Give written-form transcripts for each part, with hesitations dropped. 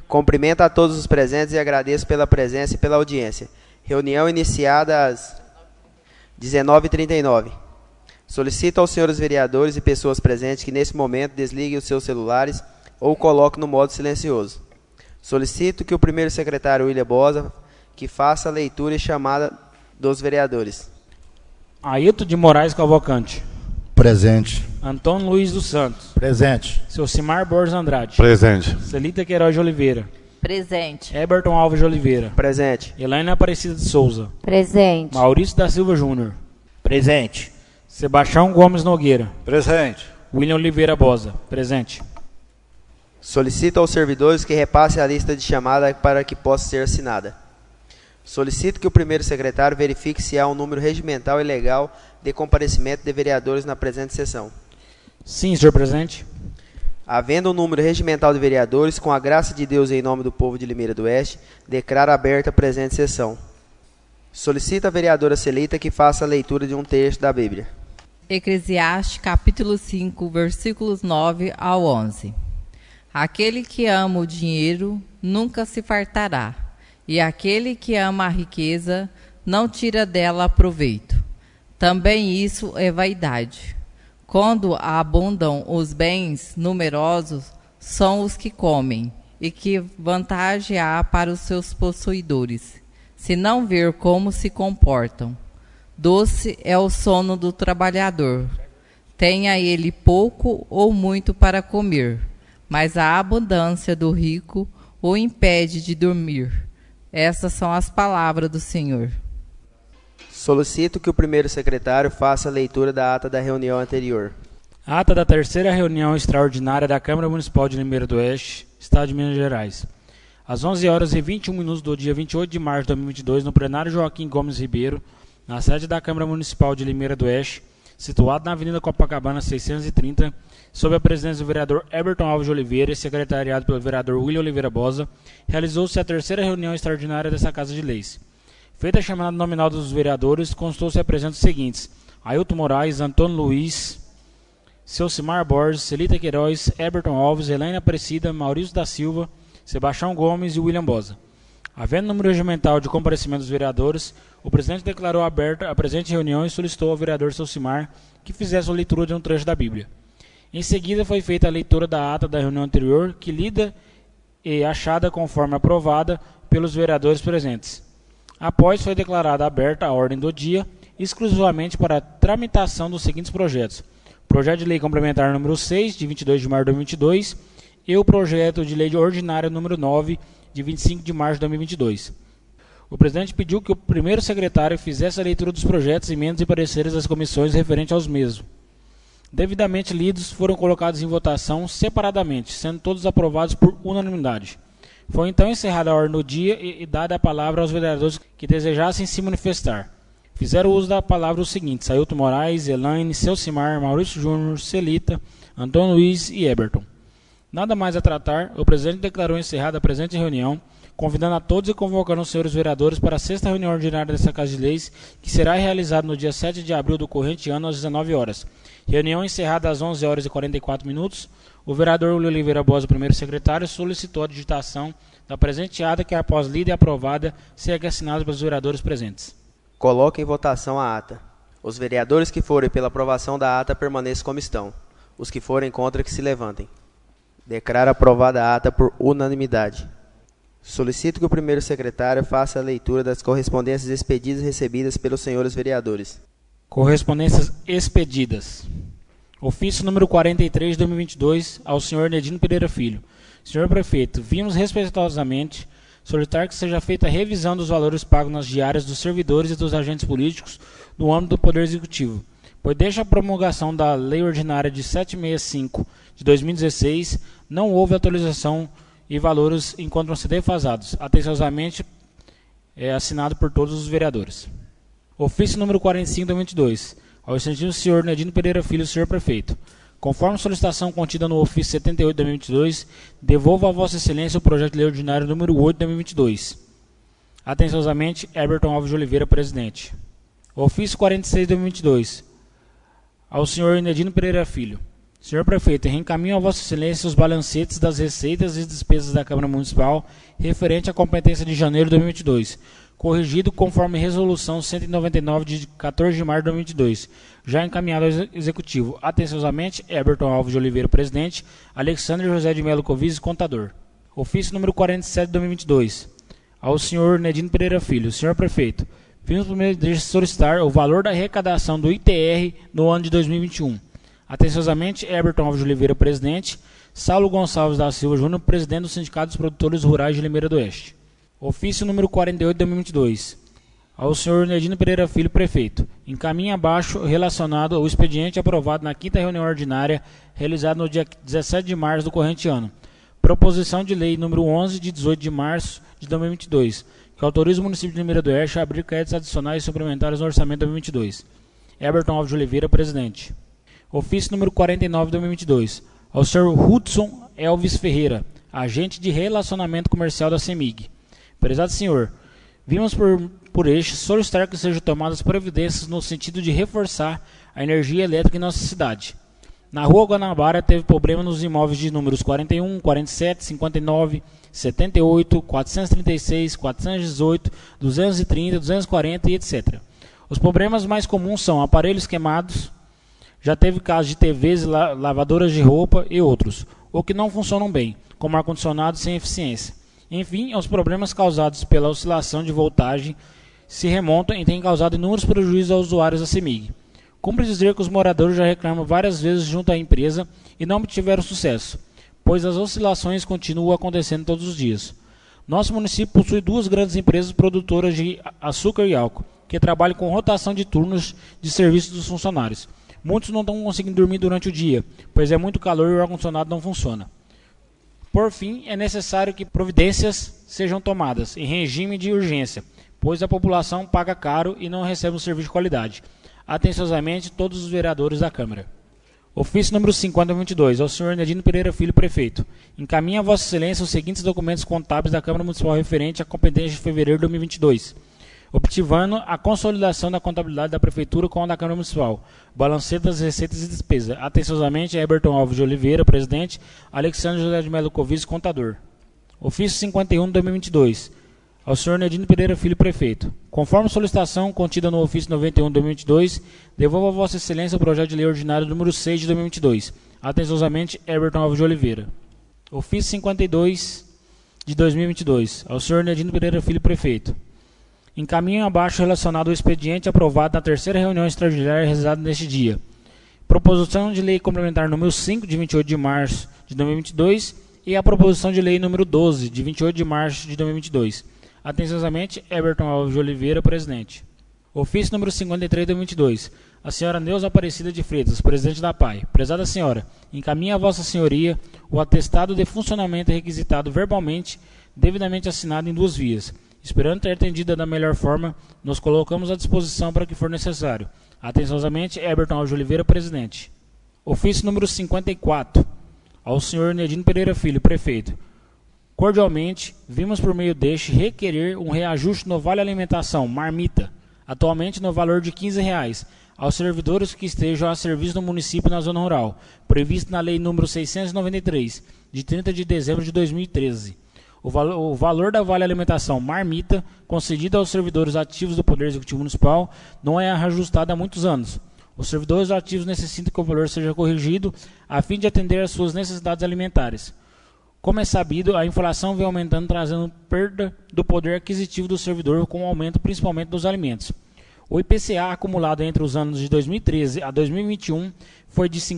Cumprimento a todos os presentes e agradeço pela presença e pela audiência. Reunião iniciada às 19h39. Solicito aos senhores vereadores e pessoas presentes que nesse momento desliguem os seus celulares ou coloquem no modo silencioso. Solicito que o primeiro secretário William Bosa que faça a leitura e chamada dos vereadores. Ailton de Moraes Cavalcante. Presente. Antônio Luiz dos Santos. Presente. Selcimar Borges Andrade. Presente. Celita Queiroz de Oliveira. Presente. Eberton Alves de Oliveira. Presente. Elaine Aparecida de Souza. Presente. Maurício da Silva Júnior. Presente. Sebastião Gomes Nogueira. Presente. William Oliveira Bosa. Presente. Solicito aos servidores que repassem a lista de chamada para que possa ser assinada. Solicito que o primeiro secretário verifique se há um número regimental e legal de comparecimento de vereadores na presente sessão. Sim, senhor presidente. Havendo um número regimental de vereadores, com a graça de Deus e em nome do povo de Limeira do Oeste, declaro aberta a presente sessão. Solicito à vereadora Celita que faça a leitura de um texto da Bíblia. Eclesiastes, capítulo 5, versículos 9 ao 11. Aquele que ama o dinheiro nunca se fartará, e aquele que ama a riqueza não tira dela proveito. Também isso é vaidade. Quando abundam os bens numerosos, são os que comem, e que vantagem há para os seus possuidores, se não ver como se comportam. Doce é o sono do trabalhador, tenha ele pouco ou muito para comer, mas a abundância do rico o impede de dormir. Essas são as palavras do Senhor. Solicito que o primeiro secretário faça a leitura da ata da reunião anterior. Ata da terceira reunião extraordinária da Câmara Municipal de Limeira do Oeste, Estado de Minas Gerais. Às 11h21 do dia 28 de março de 2022, no plenário Joaquim Gomes Ribeiro, na sede da Câmara Municipal de Limeira do Oeste, situado na Avenida Copacabana 630, sob a presidência do vereador Eberton Alves de Oliveira e secretariado pelo vereador William Oliveira Bosa, realizou-se a terceira reunião extraordinária dessa Casa de Leis. Feita a chamada nominal dos vereadores, constou-se a presença dos seguintes: Ailton Moraes, Antônio Luiz, Selcimar Borges, Celita Queiroz, Eberton Alves, Elaine Aparecida, Maurício da Silva, Sebastião Gomes e William Bosa. Havendo número regimental de comparecimento dos vereadores, o presidente declarou aberta a presente reunião e solicitou ao vereador Selcimar que fizesse a leitura de um trecho da Bíblia. Em seguida foi feita a leitura da ata da reunião anterior, que lida e achada conforme aprovada pelos vereadores presentes. Após foi declarada aberta a ordem do dia, exclusivamente para a tramitação dos seguintes projetos: projeto de lei complementar número 6, de 22 de março de 2022, e o projeto de lei ordinária número 9, de 25 de março de 2022. O presidente pediu que o primeiro secretário fizesse a leitura dos projetos, emendas e pareceres das comissões referentes aos mesmos. Devidamente lidos, foram colocados em votação separadamente, sendo todos aprovados por unanimidade. Foi então encerrada a ordem do dia e dada a palavra aos vereadores que desejassem se manifestar. Fizeram uso da palavra os seguintes: Ailton Moraes, Elaine, Selcimar, Maurício Júnior, Celita, Antônio Luiz e Eberton. Nada mais a tratar, o presidente declarou encerrada a presente reunião, convidando a todos e convocando os senhores vereadores para a sexta reunião ordinária dessa Casa de Leis, que será realizada no dia 7 de abril do corrente ano, às 19 horas. Reunião encerrada às 11h44. O vereador William Oliveira Bosa, primeiro secretário, solicitou a digitação da presente ata, que após lida e aprovada, segue assinada pelos vereadores presentes. Coloque em votação a ata. Os vereadores que forem pela aprovação da ata permaneçam como estão. Os que forem contra, que se levantem. Declaro aprovada a ata por unanimidade. Solicito que o primeiro secretário faça a leitura das correspondências expedidas e recebidas pelos senhores vereadores. Correspondências expedidas. Ofício número 43 de 2022 ao senhor Nedino Pereira Filho. Senhor Prefeito, vimos respeitosamente solicitar que seja feita a revisão dos valores pagos nas diárias dos servidores e dos agentes políticos no âmbito do Poder Executivo, pois desde a promulgação da Lei Ordinária de 765 de 2016, não houve atualização e valores encontram-se defasados. Atenciosamente, assinado por todos os vereadores. Ofício número 45 de 2022, ao excelentíssimo senhor Nedino Pereira Filho, senhor Prefeito. Conforme solicitação contida no ofício 78 de 2022, devolvo a Vossa Excelência o projeto de lei ordinário número 8 de 2022. Atenciosamente, Eberton Alves de Oliveira, presidente. Ofício 46 de 2022, ao senhor Nedino Pereira Filho. Senhor Prefeito, reencaminho a Vossa Excelência os balancetes das receitas e despesas da Câmara Municipal referente à competência de janeiro de 2022, corrigido conforme Resolução 199 de 14 de março de 2022, já encaminhado ao Executivo. Atenciosamente, Eberton Alves de Oliveira, Presidente, Alexandre José de Melo Covizes, Contador. Ofício número 47 de 2022, ao senhor Nedino Pereira Filho. Senhor Prefeito, vimos primeiro solicitar o valor da arrecadação do ITR no ano de 2021. Atenciosamente, Eberton Alves de Oliveira, Presidente, Saulo Gonçalves da Silva Júnior, Presidente do Sindicato dos Produtores Rurais de Limeira do Oeste. Ofício número 48 de 2022, ao senhor Nedino Pereira Filho, Prefeito. Encaminha abaixo relacionado ao expediente aprovado na 5ª reunião ordinária realizada no dia 17 de março do corrente ano. Proposição de lei número 11 de 18 de março de 2022, que autoriza o município de Limeira do Oeste a abrir créditos adicionais e suplementares no orçamento de 2022. Eberton Alves de Oliveira, Presidente. Ofício número 49 de 2022, ao senhor Hudson Elvis Ferreira, agente de relacionamento comercial da CEMIG. Prezado senhor, vimos por este solicitar que sejam tomadas providências no sentido de reforçar a energia elétrica em nossa cidade. Na rua Guanabara teve problema nos imóveis de números 41, 47, 59, 78, 436, 418, 230, 240 e etc. Os problemas mais comuns são aparelhos queimados. Já teve casos de TVs, lavadoras de roupa e outros, ou que não funcionam bem, como ar-condicionado sem eficiência. Enfim, os problemas causados pela oscilação de voltagem se remontam e têm causado inúmeros prejuízos aos usuários da CEMIG. Cumpre dizer que os moradores já reclamam várias vezes junto à empresa e não obtiveram sucesso, pois as oscilações continuam acontecendo todos os dias. Nosso município possui 2 grandes empresas produtoras de açúcar e álcool, que trabalham com rotação de turnos de serviço dos funcionários. Muitos não estão conseguindo dormir durante o dia, pois é muito calor e o ar-condicionado não funciona. Por fim, é necessário que providências sejam tomadas em regime de urgência, pois a população paga caro e não recebe um serviço de qualidade. Atenciosamente, todos os vereadores da Câmara. Ofício número 50/22, ao senhor Nedino Pereira Filho, Prefeito. Encaminha a Vossa Excelência os seguintes documentos contábeis da Câmara Municipal referente à competência de fevereiro de 2022. Obtivando a consolidação da contabilidade da Prefeitura com a da Câmara Municipal, balancete das receitas e despesas. Atenciosamente, Eberton Alves de Oliveira, Presidente, Alexandre José de Melo Covizes, Contador. Ofício 51 de 2022, ao senhor Nedino Pereira Filho, Prefeito. Conforme solicitação contida no ofício 91 de 2022, devolvo a Vossa Excelência o projeto de lei ordinário número 6 de 2022. Atenciosamente, Eberton Alves de Oliveira. Ofício 52 de 2022, ao senhor Nedino Pereira Filho, Prefeito. Encaminho abaixo relacionado ao expediente aprovado na 3ª reunião extraordinária realizada neste dia. Proposição de lei complementar número 5, de 28 de março de 2022 e a proposição de lei número 12, de 28 de março de 2022. Atenciosamente, Eberton Alves de Oliveira, Presidente. Ofício número 53 de 2022. A senhora Neuza Aparecida de Freitas, Presidente da PAI. Prezada senhora, encaminha a Vossa Senhoria o atestado de funcionamento requisitado verbalmente, devidamente assinado em 2 vias. Esperando ter atendido da melhor forma, nos colocamos à disposição para o que for necessário. Atenciosamente, Eberton Alves de Oliveira, Presidente. Ofício número 54, ao senhor Nedino Pereira Filho, Prefeito. Cordialmente, vimos por meio deste requerer um reajuste no Vale Alimentação, marmita, atualmente no valor de R$ 15, aos servidores que estejam a serviço do município na zona rural, previsto na Lei número 693, de 30 de dezembro de 2013. O valor da Vale Alimentação marmita, concedido aos servidores ativos do Poder Executivo Municipal, não é reajustado há muitos anos. Os servidores ativos necessitam que o valor seja corrigido a fim de atender às suas necessidades alimentares. Como é sabido, a inflação vem aumentando, trazendo perda do poder aquisitivo do servidor com o aumento principalmente dos alimentos. O IPCA acumulado entre os anos de 2013 a 2021 foi de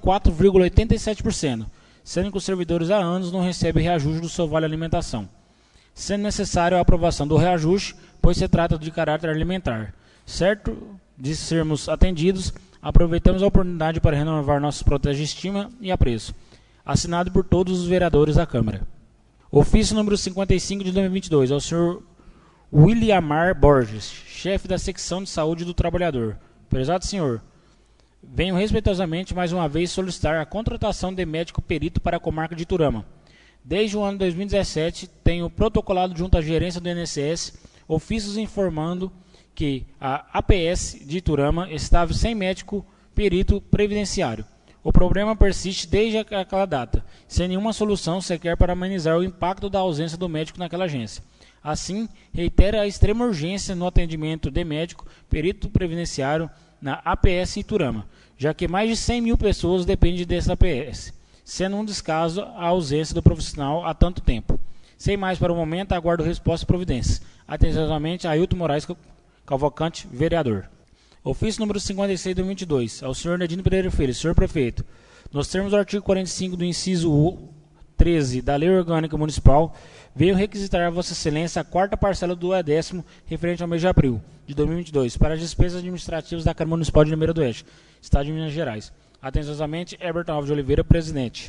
54,87%. Sendo que os servidores há anos não recebem reajuste do seu Vale Alimentação, sendo necessário a aprovação do reajuste, pois se trata de caráter alimentar. Certo de sermos atendidos, aproveitamos a oportunidade para renovar nossos protestos de estima e apreço. Assinado por todos os vereadores da Câmara. Ofício número 55 de 2022, ao senhor Williamar Borges, chefe da Secção de Saúde do Trabalhador. Prezado senhor, venho respeitosamente mais uma vez solicitar a contratação de médico perito para a comarca de Iturama. Desde o ano 2017, tenho protocolado junto à gerência do INSS ofícios informando que a APS de Iturama estava sem médico perito previdenciário. O problema persiste desde aquela data, sem nenhuma solução sequer para amenizar o impacto da ausência do médico naquela agência. Assim, reitera a extrema urgência no atendimento de médico, perito previdenciário na APS Iturama, já que mais de 100 mil pessoas dependem dessa APS, sendo um descaso a ausência do profissional há tanto tempo. Sem mais para o momento, aguardo resposta e providências. Atenciosamente, Ailton Moraes Cavalcante, vereador. Ofício número 56 de 2022, ao senhor Nedino Pereira Filho, senhor prefeito. Nos termos do artigo 45 do inciso 13 da Lei Orgânica Municipal, veio requisitar a Vossa Excelência a quarta parcela do E10º referente ao mês de abril de 2022 para as despesas administrativas da Câmara Municipal de Limeira do Oeste, Estado de Minas Gerais. Atenciosamente, Heberton Alves de Oliveira, presidente.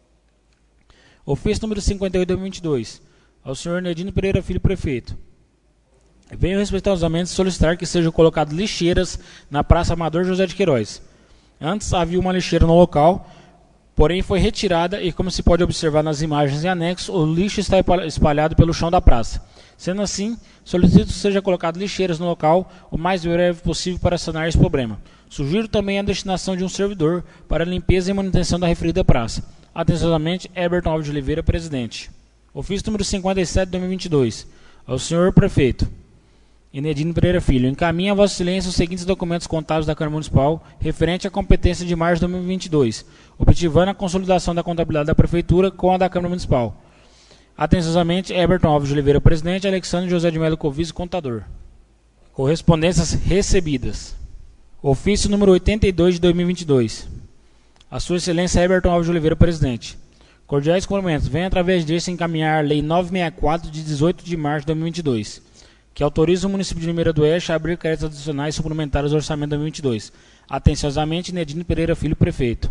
Ofício número 58 de 2022, ao senhor Nedino Pereira Filho, prefeito. Venho respeitosamente solicitar que sejam colocadas lixeiras na Praça Amador José de Queiroz. Antes havia uma lixeira no local, porém foi retirada e, como se pode observar nas imagens em anexo, o lixo está espalhado pelo chão da praça. Sendo assim, solicito que sejam colocadas lixeiras no local o mais breve possível para sanar esse problema. Sugiro também a destinação de um servidor para a limpeza e manutenção da referida praça. Atenciosamente, Heberton Alves de Oliveira, presidente. Ofício número 57 de 2022, ao senhor prefeito. Nedino Pereira Filho, encaminha a Vossa Excelência os seguintes documentos contábeis da Câmara Municipal referente à competência de março de 2022, objetivando a consolidação da contabilidade da Prefeitura com a da Câmara Municipal. Atenciosamente, Heberton Alves de Oliveira, presidente, Alexandre José de Melo Covizzi, contador. Correspondências recebidas. Ofício número 82 de 2022. A Sua Excelência Heberton Alves de Oliveira, presidente. Cordiais cumprimentos. Venho através deste encaminhar a Lei 964 de 18 de março de 2022. Que autoriza o município de Limeira do Oeste a abrir créditos adicionais suplementares ao orçamento de 2022. Atenciosamente, Nedino Pereira Filho, prefeito.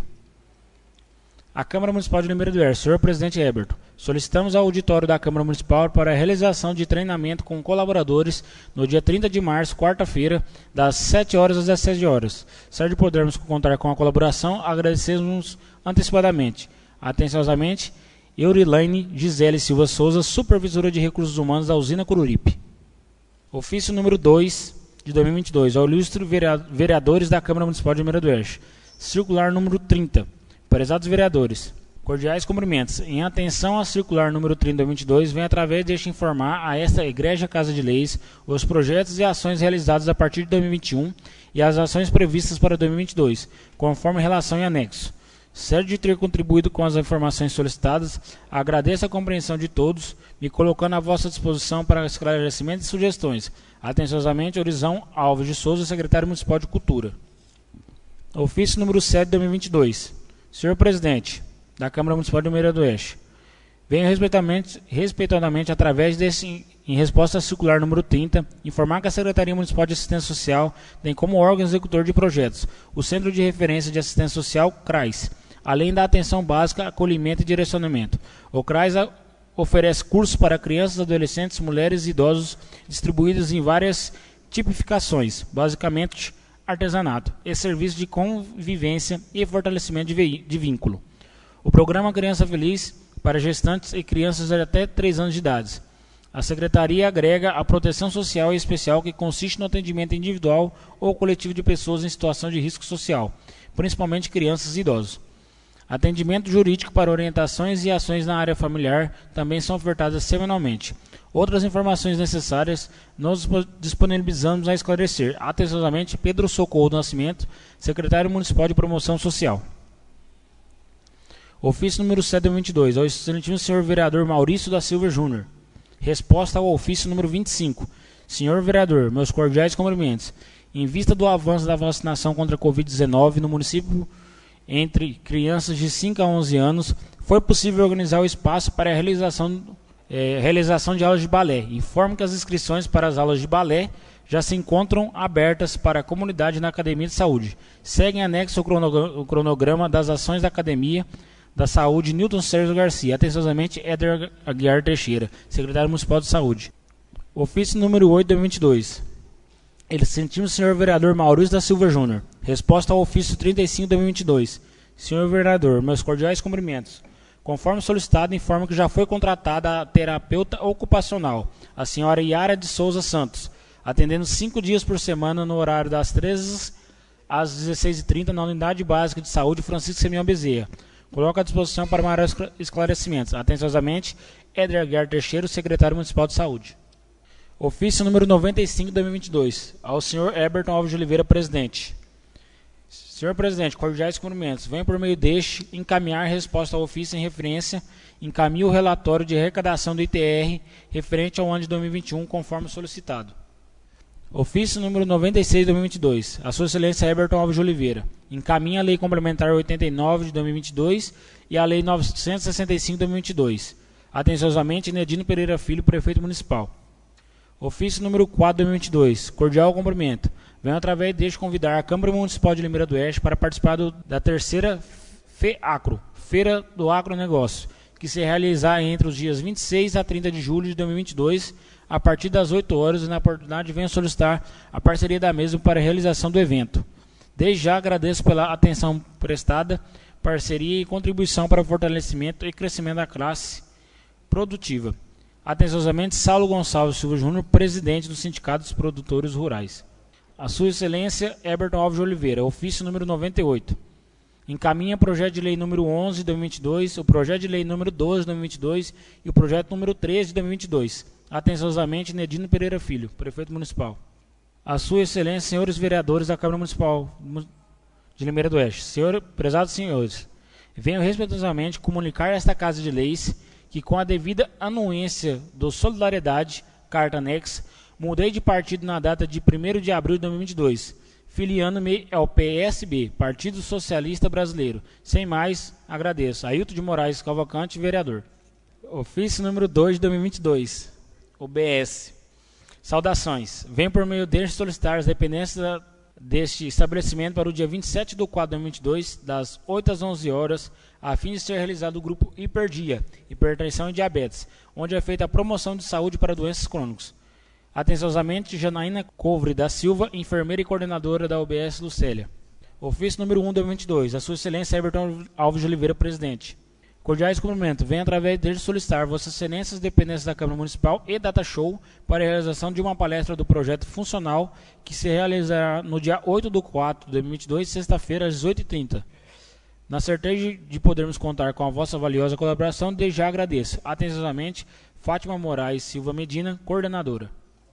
A Câmara Municipal de Limeira do Oeste, senhor presidente Heberton, solicitamos ao auditório da Câmara Municipal para a realização de treinamento com colaboradores no dia 30 de março, quarta-feira, das 7 horas às 17 horas. Certo de podermos contar com a colaboração, agradecemos antecipadamente. Atenciosamente, Eurilaine Gisele Silva Souza, supervisora de recursos humanos da usina Coruripe. Ofício número 2 de 2022, ao ilustre vereadores da Câmara Municipal de Limeira do Oeste. Circular número 30. Prezados vereadores, cordiais cumprimentos. Em atenção à circular número 30 de 2022, venho através deste informar a esta egregia Casa de Leis os projetos e ações realizados a partir de 2021 e as ações previstas para 2022, conforme relação em anexo. Certo de ter contribuído com as informações solicitadas, agradeço a compreensão de todos, me colocando à vossa disposição para esclarecimentos e sugestões. Atenciosamente, Orizão Alves de Souza, secretário municipal de Cultura. Ofício número 7 de 2022. Senhor presidente da Câmara Municipal de Limeira do Oeste, venho respeitosamente, através desse, em resposta à circular número 30, informar que a Secretaria Municipal de Assistência Social tem como órgão executor de projetos o Centro de Referência de Assistência Social, CRAS, além da atenção básica, acolhimento e direcionamento. O CRAS oferece cursos para crianças, adolescentes, mulheres e idosos, distribuídos em várias tipificações, basicamente artesanato, e serviços de convivência e fortalecimento de vínculo. O programa Criança Feliz para gestantes e crianças de até 3 anos de idade. A Secretaria agrega a proteção social e especial que consiste no atendimento individual ou coletivo de pessoas em situação de risco social, principalmente crianças e idosos. Atendimento jurídico para orientações e ações na área familiar também são ofertadas semanalmente. Outras informações necessárias nós disponibilizamos a esclarecer. Atenciosamente, Pedro Socorro do Nascimento, secretário municipal de Promoção Social. Ofício número 7 de 2022, ao excelentíssimo senhor vereador Maurício da Silva Júnior. Resposta ao ofício número 25. Senhor vereador, meus cordiais cumprimentos. Em vista do avanço da vacinação contra a Covid-19 no município entre crianças de 5 a 11 anos, foi possível organizar o espaço para a realização de aulas de balé. Informo que as inscrições para as aulas de balé já se encontram abertas para a comunidade na Academia de Saúde. Segue em anexo o cronograma das ações da Academia da Saúde Newton Sérgio Garcia. Atenciosamente, Éder Aguiar Teixeira, secretário municipal de Saúde. Ofício número 8 de 2022. Excelentíssimo senhor vereador Maurício da Silva Júnior. Resposta ao ofício 35 de 2022. Senhor vereador, meus cordiais cumprimentos. Conforme solicitado, informo que já foi contratada a terapeuta ocupacional, a senhora Yara de Souza Santos, atendendo 5 dias por semana no horário das 13 às 16h30, na Unidade Básica de Saúde Francisco Semião Bezerra. Coloco à disposição para maiores esclarecimentos. Atenciosamente, Éder Aguiar Teixeira, secretário municipal de saúde. Ofício número 95 de 2022. Ao senhor Eberton Alves de Oliveira, presidente. Senhor presidente, cordiais cumprimentos. Venho por meio deste encaminhar resposta ao ofício em referência, encaminho o relatório de arrecadação do ITR referente ao ano de 2021, conforme solicitado. Ofício número 96 de 2022. A sua excelência Eberton Alves de Oliveira encaminha a Lei Complementar 89 de 2022 e a Lei 965 de 2022. Atenciosamente, Nedino Pereira Filho, prefeito municipal. Ofício número 4 de 2022. Cordial cumprimento. Venho através deste convidar a Câmara Municipal de Limeira do Oeste para participar da terceira FEACRO, Feira do Agronegócio, que se realizar entre os dias 26 a 30 de julho de 2022, a partir das 8 horas, e na oportunidade venho solicitar a parceria da mesma para a realização do evento. Desde já agradeço pela atenção prestada, parceria e contribuição para o fortalecimento e crescimento da classe produtiva. Atenciosamente, Saulo Gonçalves Silva Júnior, presidente do Sindicato dos Produtores Rurais. A sua excelência Eberton Alves de Oliveira, ofício número 98. Encaminha projeto de lei número 11 de 2022, o projeto de lei número 12 de 2022 e o projeto número 13 de 2022. Atenciosamente, Nedino Pereira Filho, prefeito municipal. A sua excelência, senhores vereadores da Câmara Municipal de Limeira do Oeste. Prezados senhores, venho respeitosamente comunicar a esta Casa de Leis que, com a devida anuência do Solidariedade, carta anexa, mudei de partido na data de 1º de abril de 2022, filiando-me ao PSB, Partido Socialista Brasileiro. Sem mais, agradeço. Ailton de Moraes Cavalcante, vereador. Ofício número 2 de 2022, OBS. Saudações. Venho por meio deste solicitar as dependências deste estabelecimento para o dia 27 de 4 de 2022, das 8 às 11 horas, a fim de ser realizado o grupo Hiperdia, Hipertensão e Diabetes, onde é feita a promoção de saúde para doenças crônicas. Atenciosamente, Janaína Couvre da Silva, enfermeira e coordenadora da UBS Lucélia. Ofício número 1 de 2022. A sua excelência Eberton Alves de Oliveira, presidente. Cordiais cumprimentos. Venho através dele solicitar vossas excelências dependências da Câmara Municipal e Data Show para a realização de uma palestra do projeto funcional que se realizará no dia 8 de 4 de 2022, sexta-feira, às 18h30. Na certeza de podermos contar com a vossa valiosa colaboração, desde já agradeço. Atenciosamente, Fátima Moraes Silva Medina, coordenadora.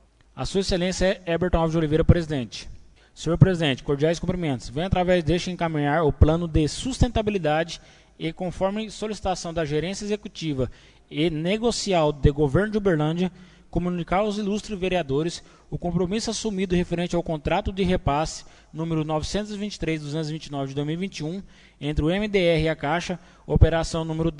A sua excelência é Eberton Alves de Oliveira, presidente. Senhor presidente, cordiais cumprimentos. Venho através deste encaminhar o plano de sustentabilidade e, conforme solicitação da gerência executiva e negocial do governo de Uberlândia, comunicar aos ilustres vereadores o compromisso assumido referente ao contrato de repasse número 923.229 de 2021 entre o MDR e a Caixa, operação número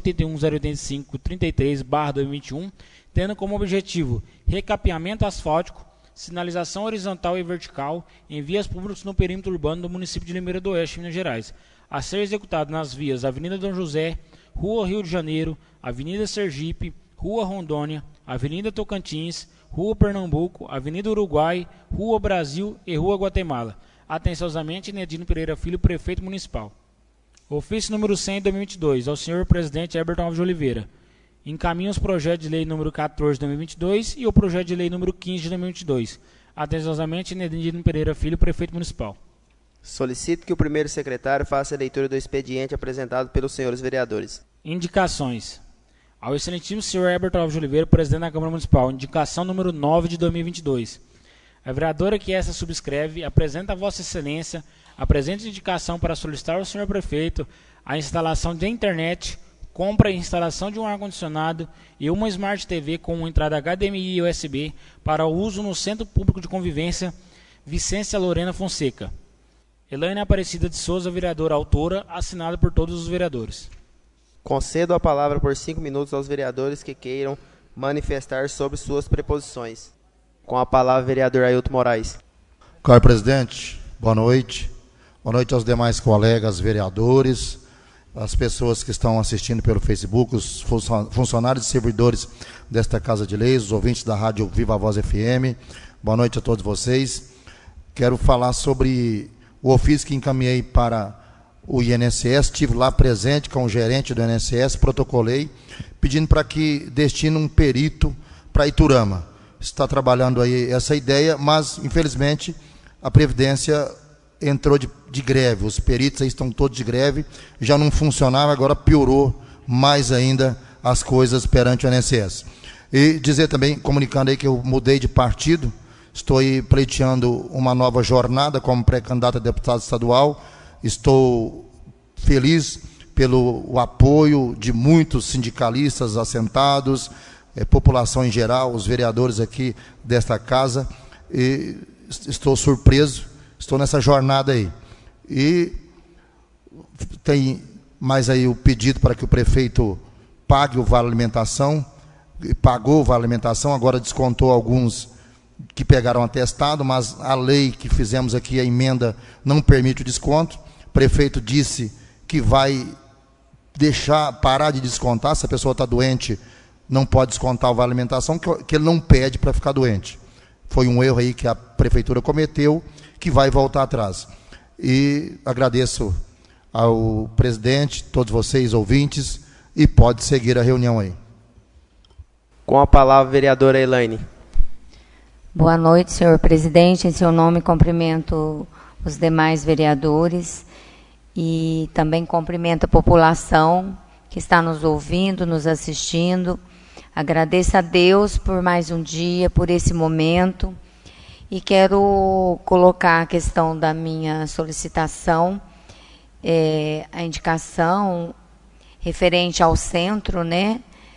10.81.085.33/2021, tendo como objetivo recapeamento asfáltico, sinalização horizontal e vertical em vias públicas no perímetro urbano do município de Limeira do Oeste, Minas Gerais, a ser executado nas vias Avenida Dom José, Rua Rio de Janeiro, Avenida Sergipe, Rua Rondônia, Avenida Tocantins, Rua Pernambuco, Avenida Uruguai, Rua Brasil e Rua Guatemala. Atenciosamente, Nedino Pereira Filho, prefeito municipal. Ofício número 100 de 2022, ao senhor presidente Eberton Alves de Oliveira. Encaminha os projetos de lei número 14 de 2022 e o projeto de lei número 15 de 2022. Atenciosamente, Nedino Pereira Filho, prefeito municipal. Solicito que o primeiro secretário faça a leitura do expediente apresentado pelos senhores vereadores. Indicações. Ao excelentíssimo senhor Eberton Alves de Oliveira, presidente da Câmara Municipal, indicação número 9 de 2022. A vereadora que essa subscreve apresenta a vossa excelência a presente indicação para solicitar ao senhor prefeito a instalação de internet, compra e instalação de um ar-condicionado e uma Smart TV com entrada HDMI e USB para o uso no Centro Público de Convivência Vicência Lorena Fonseca. Elaine Aparecida de Souza, vereadora autora, assinada por todos os vereadores. Concedo a palavra por 5 minutos aos vereadores que queiram manifestar sobre suas preposições. Com a palavra, vereador Ailton Moraes. Caro presidente, boa noite. Boa noite aos demais colegas vereadores, as pessoas que estão assistindo pelo Facebook, os funcionários e servidores desta Casa de Leis, os ouvintes da Rádio Viva Voz FM. Boa noite a todos vocês. Quero falar sobre o ofício que encaminhei para o INSS, estive lá presente com o gerente do INSS, protocolei, pedindo para que destine um perito para Iturama. Está trabalhando aí essa ideia, mas, infelizmente, a Previdência entrou de greve, os peritos aí estão todos de greve, já não funcionava, agora piorou mais ainda as coisas perante o INSS. E dizer também, comunicando aí que eu mudei de partido, estou aí pleiteando uma nova jornada como pré-candidato a deputado estadual, estou feliz pelo apoio de muitos sindicalistas assentados, população em geral, os vereadores aqui desta casa, e estou surpreso, estou nessa jornada aí. E tem mais aí o pedido para que o prefeito pague o vale alimentação, pagou o vale alimentação, agora descontou alguns que pegaram atestado, mas a lei que fizemos aqui, a emenda, não permite o desconto. O prefeito disse que vai parar de descontar, se a pessoa está doente, não pode descontar o vale alimentação, que ele não pede para ficar doente. Foi um erro aí que a prefeitura cometeu, que vai voltar atrás. E agradeço ao presidente, todos vocês, ouvintes, e pode seguir a reunião aí. Com a palavra, a vereadora Elaine. Boa noite, senhor presidente. Em seu nome, cumprimento os demais vereadores e também cumprimento a população que está nos ouvindo, nos assistindo. Agradeço a Deus por mais um dia, por esse momento, e quero colocar a questão da minha solicitação, a indicação referente ao centro, né?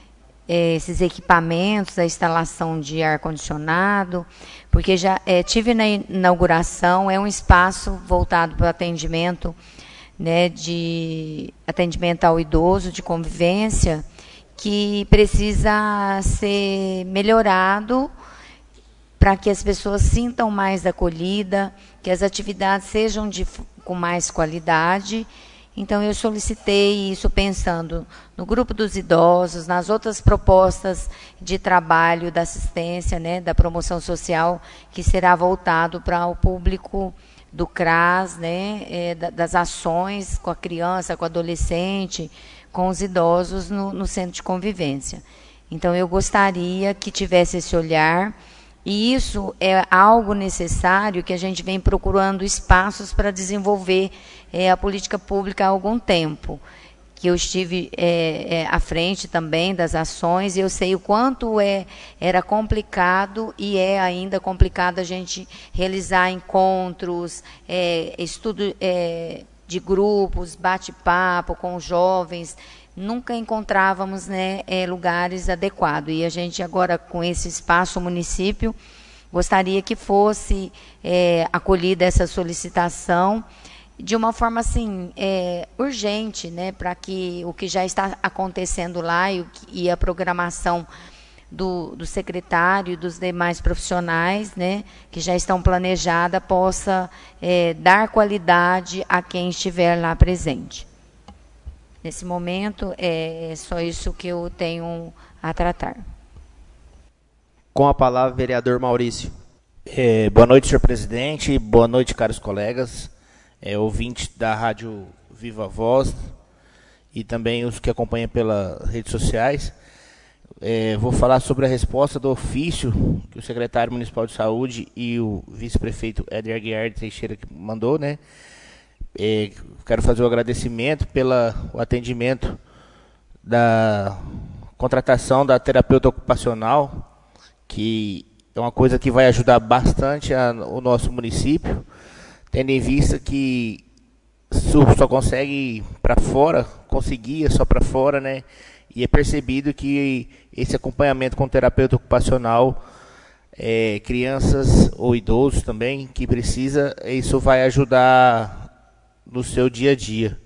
Esses equipamentos, a instalação de ar-condicionado, porque já tive na inauguração, é um espaço voltado para o atendimento, né, de atendimento ao idoso, de convivência, que precisa ser melhorado para que as pessoas sintam mais acolhida, que as atividades sejam com mais qualidade. Então, eu solicitei isso pensando no grupo dos idosos, nas outras propostas de trabalho, da assistência, né, da promoção social, que será voltado para o público do CRAS, né, das ações com a criança, com o adolescente, com os idosos no centro de convivência. Então, eu gostaria que tivesse esse olhar, e isso é algo necessário que a gente vem procurando espaços para desenvolver a política pública há algum tempo, que eu estive à frente também das ações, e eu sei o quanto era complicado e é ainda complicado a gente realizar encontros, estudo de grupos, bate-papo com jovens. Nunca encontrávamos, né, lugares adequados. E a gente agora, com esse espaço, o município, gostaria que fosse acolhida essa solicitação de uma forma assim, urgente, né, para que o que já está acontecendo lá e a programação do secretário e dos demais profissionais, né, que já estão planejadas, possa dar qualidade a quem estiver lá presente. Nesse momento, é só isso que eu tenho a tratar. Com a palavra, vereador Maurício. Boa noite, senhor presidente. Boa noite, caros colegas, ouvintes da Rádio Viva Voz e também os que acompanham pelas redes sociais. Vou falar sobre a resposta do ofício que o secretário municipal de saúde e o vice-prefeito Éder Aguiar de Teixeira mandou, né? Quero fazer o agradecimento pelo atendimento da contratação da terapeuta ocupacional, que é uma coisa que vai ajudar bastante o nosso município, tendo em vista que só consegue para fora, conseguia só para fora, né? E é percebido que esse acompanhamento com terapeuta ocupacional, crianças ou idosos também, que precisa, isso vai ajudar no seu dia a dia.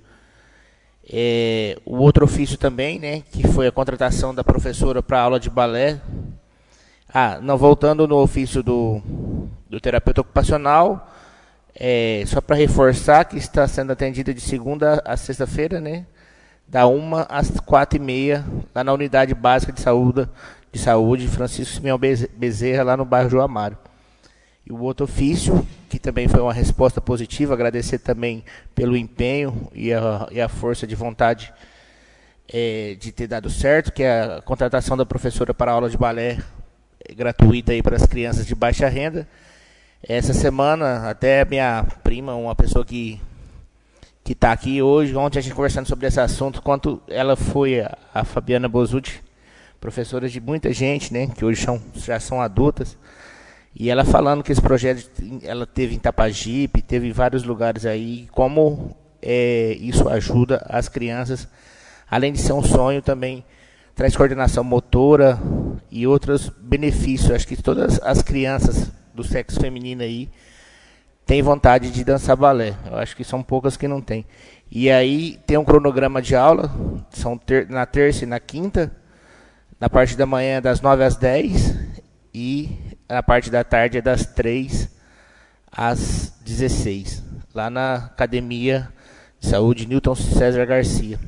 O outro ofício também, né, que foi a contratação da professora para aula de balé. Voltando no ofício do terapeuta ocupacional, só para reforçar que está sendo atendida de segunda a sexta-feira, né, da 1 às 4h30, lá na Unidade Básica de Saúde Francisco Simeão Bezerra, lá no bairro João Amaro. E o outro ofício, que também foi uma resposta positiva, agradecer também pelo empenho e a força de vontade de ter dado certo, que é a contratação da professora para aula de balé gratuita aí para as crianças de baixa renda. Essa semana, até minha prima, uma pessoa que está aqui hoje, ontem a gente conversando sobre esse assunto, quanto ela foi, a Fabiana Bozucci, professora de muita gente, né, que hoje já são adultas, e ela falando que esse projeto ela teve em Tapajipe, teve em vários lugares aí, como isso ajuda as crianças, além de ser um sonho, também traz coordenação motora e outros benefícios. Acho que todas as crianças do sexo feminino aí têm vontade de dançar balé. Eu acho que são poucas que não têm. E aí tem um cronograma de aula, são na terça e na quinta, na parte da manhã das 9 às 10 e na parte da tarde é das 3 às 16, lá na Academia de Saúde Newton César Garcia.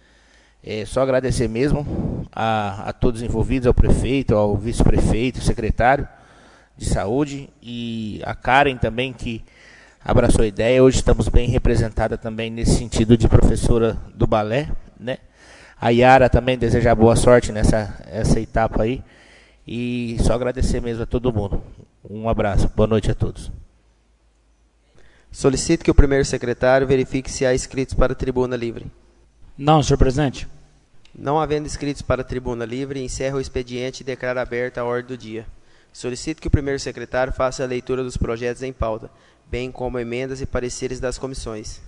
Só agradecer mesmo a todos os envolvidos, ao prefeito, ao vice-prefeito, ao secretário de saúde e a Karen também, que abraçou a ideia. Hoje estamos bem representada também nesse sentido de professora do balé, né? A Yara também desejar boa sorte essa etapa aí. E só agradecer mesmo a todo mundo. Um abraço, boa noite a todos. Solicito que o primeiro secretário verifique se há inscritos para a tribuna livre. Não, senhor presidente. Não havendo inscritos para a tribuna livre, encerro o expediente e declaro aberta a ordem do dia. Solicito que o primeiro secretário faça a leitura dos projetos em pauta, bem como emendas e pareceres das comissões.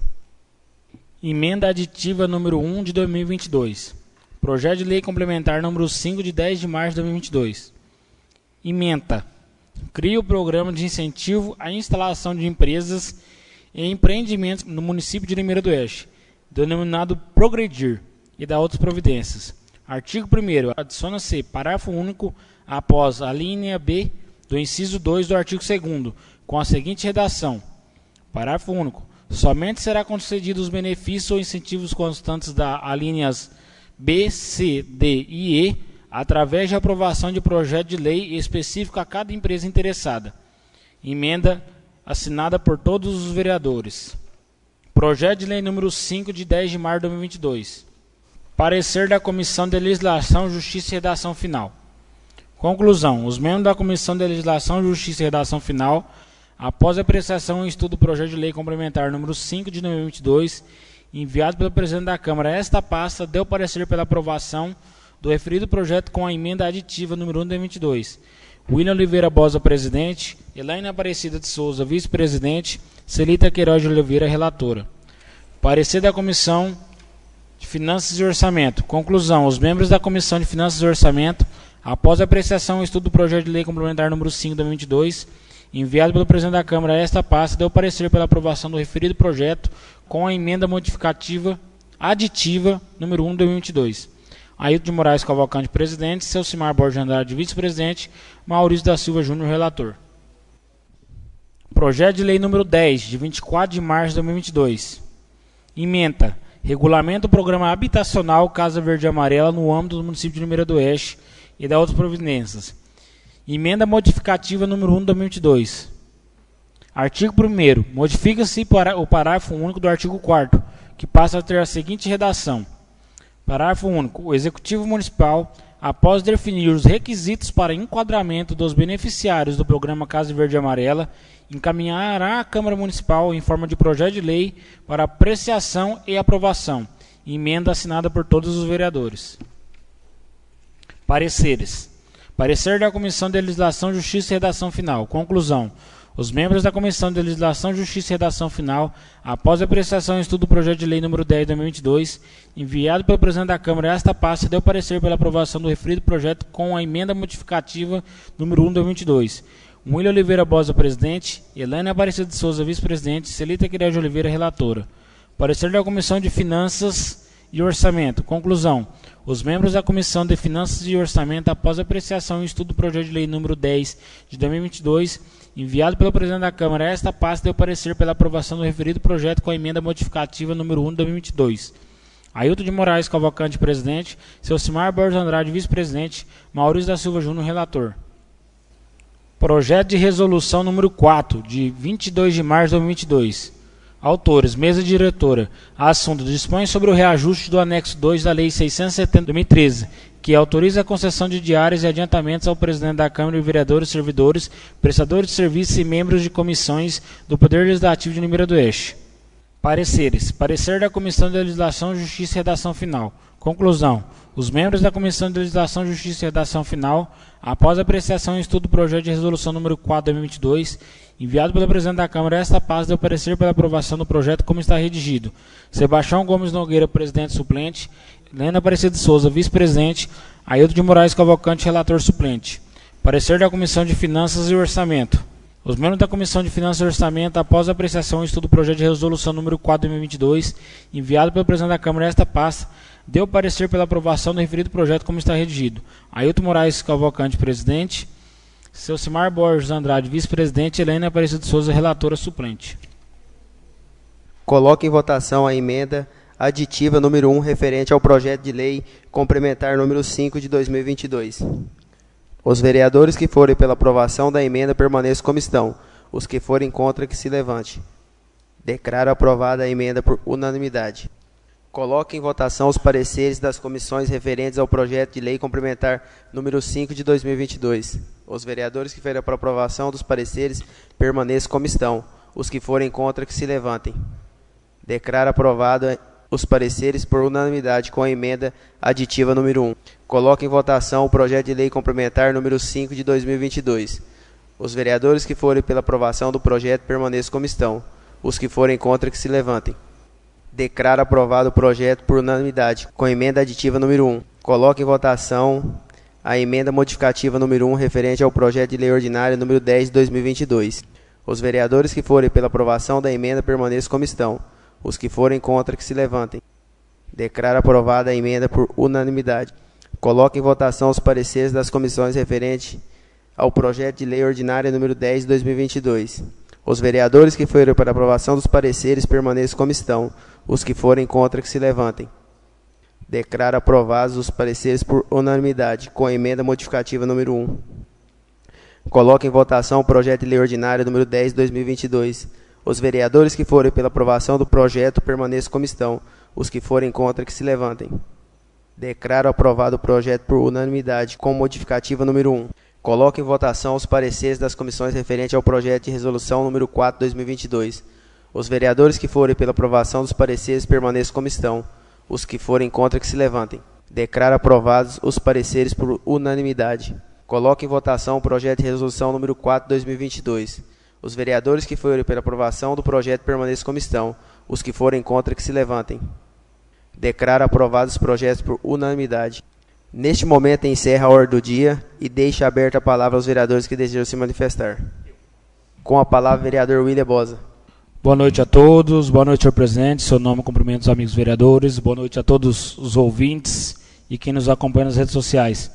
Emenda aditiva número 1 de 2022. Projeto de lei complementar número 5 de 10 de março de 2022. Ementa. Cria o programa de incentivo à instalação de empresas e empreendimentos no município de Limeira do Oeste, denominado Progredir, e dá outras providências. Artigo 1º. Adiciona-se parágrafo único após a linha B do inciso 2 do artigo 2º, com a seguinte redação. Parágrafo único. Somente será concedido os benefícios ou incentivos constantes da alíneas B, C, D e E, através de aprovação de projeto de lei específico a cada empresa interessada. Emenda assinada por todos os vereadores. Projeto de lei número 5 de 10 de março de 2022. Parecer da Comissão de Legislação, Justiça e Redação Final. Conclusão. Os membros da Comissão de Legislação, Justiça e Redação Final, após a apreciação e estudo do projeto de lei complementar número 5 de 2022, enviado pelo presidente da Câmara a esta pasta, deu parecer pela aprovação do referido projeto com a emenda aditiva número 1 de 2022. William Oliveira Bosa, presidente. Elaine Aparecida de Souza, vice-presidente. Celita Queiroz de Oliveira, relatora. Parecer da Comissão de Finanças e Orçamento. Conclusão. Os membros da Comissão de Finanças e Orçamento, após a apreciação e estudo do projeto de lei complementar número 5 de 2022, enviado pelo presidente da Câmara a esta pasta, deu parecer pela aprovação do referido projeto com a emenda modificativa aditiva número 1 de 2022. Ailton de Moraes Cavalcante, presidente. Celcimar Borges Andrade, vice-presidente. Maurício da Silva Júnior, relator. Projeto de lei número 10, de 24 de março de 2022. Ementa. Regulamento do programa habitacional Casa Verde e Amarela no âmbito do município de Limeira do Oeste e da outras providências. Emenda modificativa número 1 de 2022. Artigo 1º. Modifica-se o parágrafo único do artigo 4º, que passa a ter a seguinte redação. Parágrafo único. O Executivo Municipal, após definir os requisitos para enquadramento dos beneficiários do programa Casa Verde e Amarela, encaminhará à Câmara Municipal em forma de projeto de lei para apreciação e aprovação. Emenda assinada por todos os vereadores. Pareceres. Parecer da Comissão de Legislação, Justiça e Redação Final. Conclusão. Os membros da Comissão de Legislação, Justiça e Redação Final, após a apreciação e estudo do projeto de lei número 10 de 2022, enviado pelo presidente da Câmara a esta pasta, deu parecer pela aprovação do referido projeto com a emenda modificativa número 1 de 2022. William Oliveira Bosa, presidente. Elaine Aparecida de Souza, vice-presidente. Celita Queiroz de Oliveira, relatora. Parecer da Comissão de Finanças e Orçamento. Conclusão. Os membros da Comissão de Finanças e Orçamento, após a apreciação e estudo do projeto de lei número 10 de 2022, enviado pelo presidente da Câmara a esta pasta, deu parecer pela aprovação do referido projeto com a emenda modificativa número 1 de 2022. Ailton de Moraes Cavalcante, presidente. Celcimar Borges Andrade, vice-presidente. Maurício da Silva Júnior, relator. Projeto de resolução número 4, de 22 de março de 2022. Autores, mesa diretora. Assunto: dispõe sobre o reajuste do anexo 2 da Lei 670 de 2013, que autoriza a concessão de diárias e adiantamentos ao presidente da Câmara e vereadores, servidores, prestadores de serviços e membros de comissões do Poder Legislativo de Limeira do Oeste. Pareceres. Parecer da Comissão de Legislação, Justiça e Redação Final. Conclusão. Os membros da Comissão de Legislação, Justiça e Redação Final, após apreciação e estudo do projeto de resolução número 4 de 2022, enviado pelo presidente da Câmara, esta pasta deu parecer pela aprovação do projeto como está redigido. Sebastião Gomes Nogueira, presidente suplente. Helena Aparecida de Souza, vice-presidente. Ailton de Moraes Cavalcante, relator suplente. Parecer da Comissão de Finanças e Orçamento. Os membros da Comissão de Finanças e Orçamento, após a apreciação e estudo do projeto de resolução número 4 de 2022, enviado pelo presidente da Câmara esta pasta, deu parecer pela aprovação do referido projeto como está redigido. Ailton Moraes Cavalcante, presidente. Celcimar Borges Andrade, vice-presidente. Helena Aparecida de Souza, relatora suplente. Coloque em votação a emenda aditiva número 1, referente ao projeto de lei complementar número 5 de 2022. Os vereadores que forem pela aprovação da emenda permaneçam como estão. Os que forem contra, que se levante. Declaro aprovada a emenda por unanimidade. Coloque em votação os pareceres das comissões referentes ao projeto de lei complementar número 5 de 2022. Os vereadores que forem para aprovação dos pareceres permaneçam como estão. Os que forem contra, que se levantem. Declaro aprovado os pareceres por unanimidade com a emenda aditiva número 1. Coloque em votação o projeto de lei complementar número 5 de 2022. Os vereadores que forem pela aprovação do projeto permaneçam como estão. Os que forem contra, que se levantem. Declaro aprovado o projeto por unanimidade com a emenda aditiva número 1. Coloque em votação a emenda modificativa número 1 referente ao projeto de lei ordinária número 10 de 2022. Os vereadores que forem pela aprovação da emenda permaneçam como estão. Os que forem contra, que se levantem. Declaro aprovada a emenda por unanimidade. Coloque em votação os pareceres das comissões referentes ao projeto de lei ordinária número 10 de 2022. Os vereadores que forem para aprovação dos pareceres permaneçam como estão. Os que forem contra, que se levantem. Declaro aprovados os pareceres por unanimidade com a emenda modificativa número 1. Coloque em votação o projeto de lei ordinária número 10 de 2022. Os vereadores que forem pela aprovação do projeto permaneçam como estão. Os que forem contra, que se levantem. Declaro aprovado o projeto por unanimidade com modificativa número 1. Coloque em votação os pareceres das comissões referentes ao projeto de resolução número 4 de 2022. Os vereadores que forem pela aprovação dos pareceres permaneçam como estão. Os que forem contra, que se levantem. Declaro aprovados os pareceres por unanimidade. Coloque em votação o projeto de resolução número 4 de 2022. Os vereadores que forem pela aprovação do projeto permaneçam como estão. Os que forem contra, que se levantem. Declaro aprovados os projetos por unanimidade. Neste momento encerra a ordem do dia e deixa aberta a palavra aos vereadores que desejam se manifestar. Com a palavra, o vereador William Bosa. Boa noite a todos, boa noite, senhor presidente, seu nome, cumprimento os amigos vereadores, boa noite a todos os ouvintes e quem nos acompanha nas redes sociais.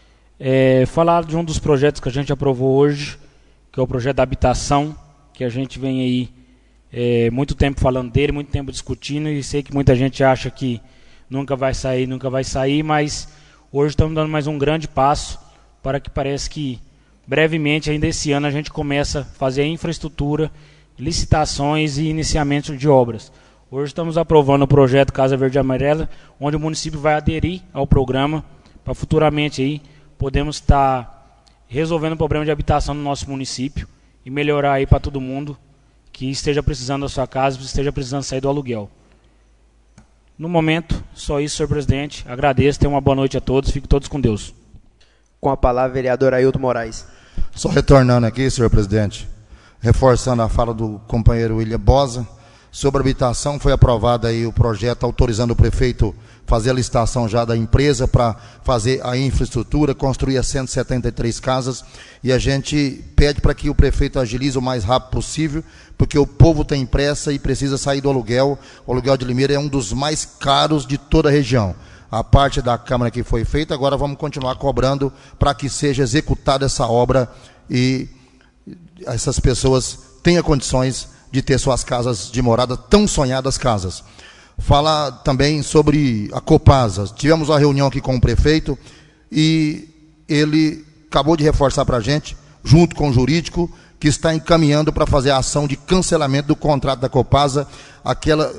Falar de um dos projetos que a gente aprovou hoje, que é o projeto da habitação, que a gente vem aí muito tempo falando dele, muito tempo discutindo, e sei que muita gente acha que nunca vai sair, mas hoje estamos dando mais um grande passo para que parece que brevemente, ainda esse ano, a gente começa a fazer a infraestrutura, licitações e iniciamento de obras. Hoje estamos aprovando o projeto Casa Verde e Amarela, onde o município vai aderir ao programa para futuramente aí podemos estar resolvendo o problema de habitação no nosso município e melhorar aí para todo mundo que esteja precisando da sua casa, esteja precisando sair do aluguel. No momento, só isso, senhor presidente. Agradeço, tenham uma boa noite a todos, fiquem todos com Deus. Com a palavra, vereador Ailton Moraes. Só retornando aqui, senhor presidente, reforçando a fala do companheiro William Bosa, sobre a habitação, foi aprovado aí o projeto autorizando o prefeito fazer a licitação já da empresa para fazer a infraestrutura, construir as 173 casas, e a gente pede para que o prefeito agilize o mais rápido possível, porque o povo tem pressa e precisa sair do aluguel. O aluguel de Limeira é um dos mais caros de toda a região. A parte da Câmara que foi feita, agora vamos continuar cobrando para que seja executada essa obra e essas pessoas tenham condições de ter suas casas de morada, tão sonhadas casas. Fala também sobre a Copasa. Tivemos uma reunião aqui com o prefeito e ele acabou de reforçar para a gente, junto com o jurídico, que está encaminhando para fazer a ação de cancelamento do contrato da Copasa, aquela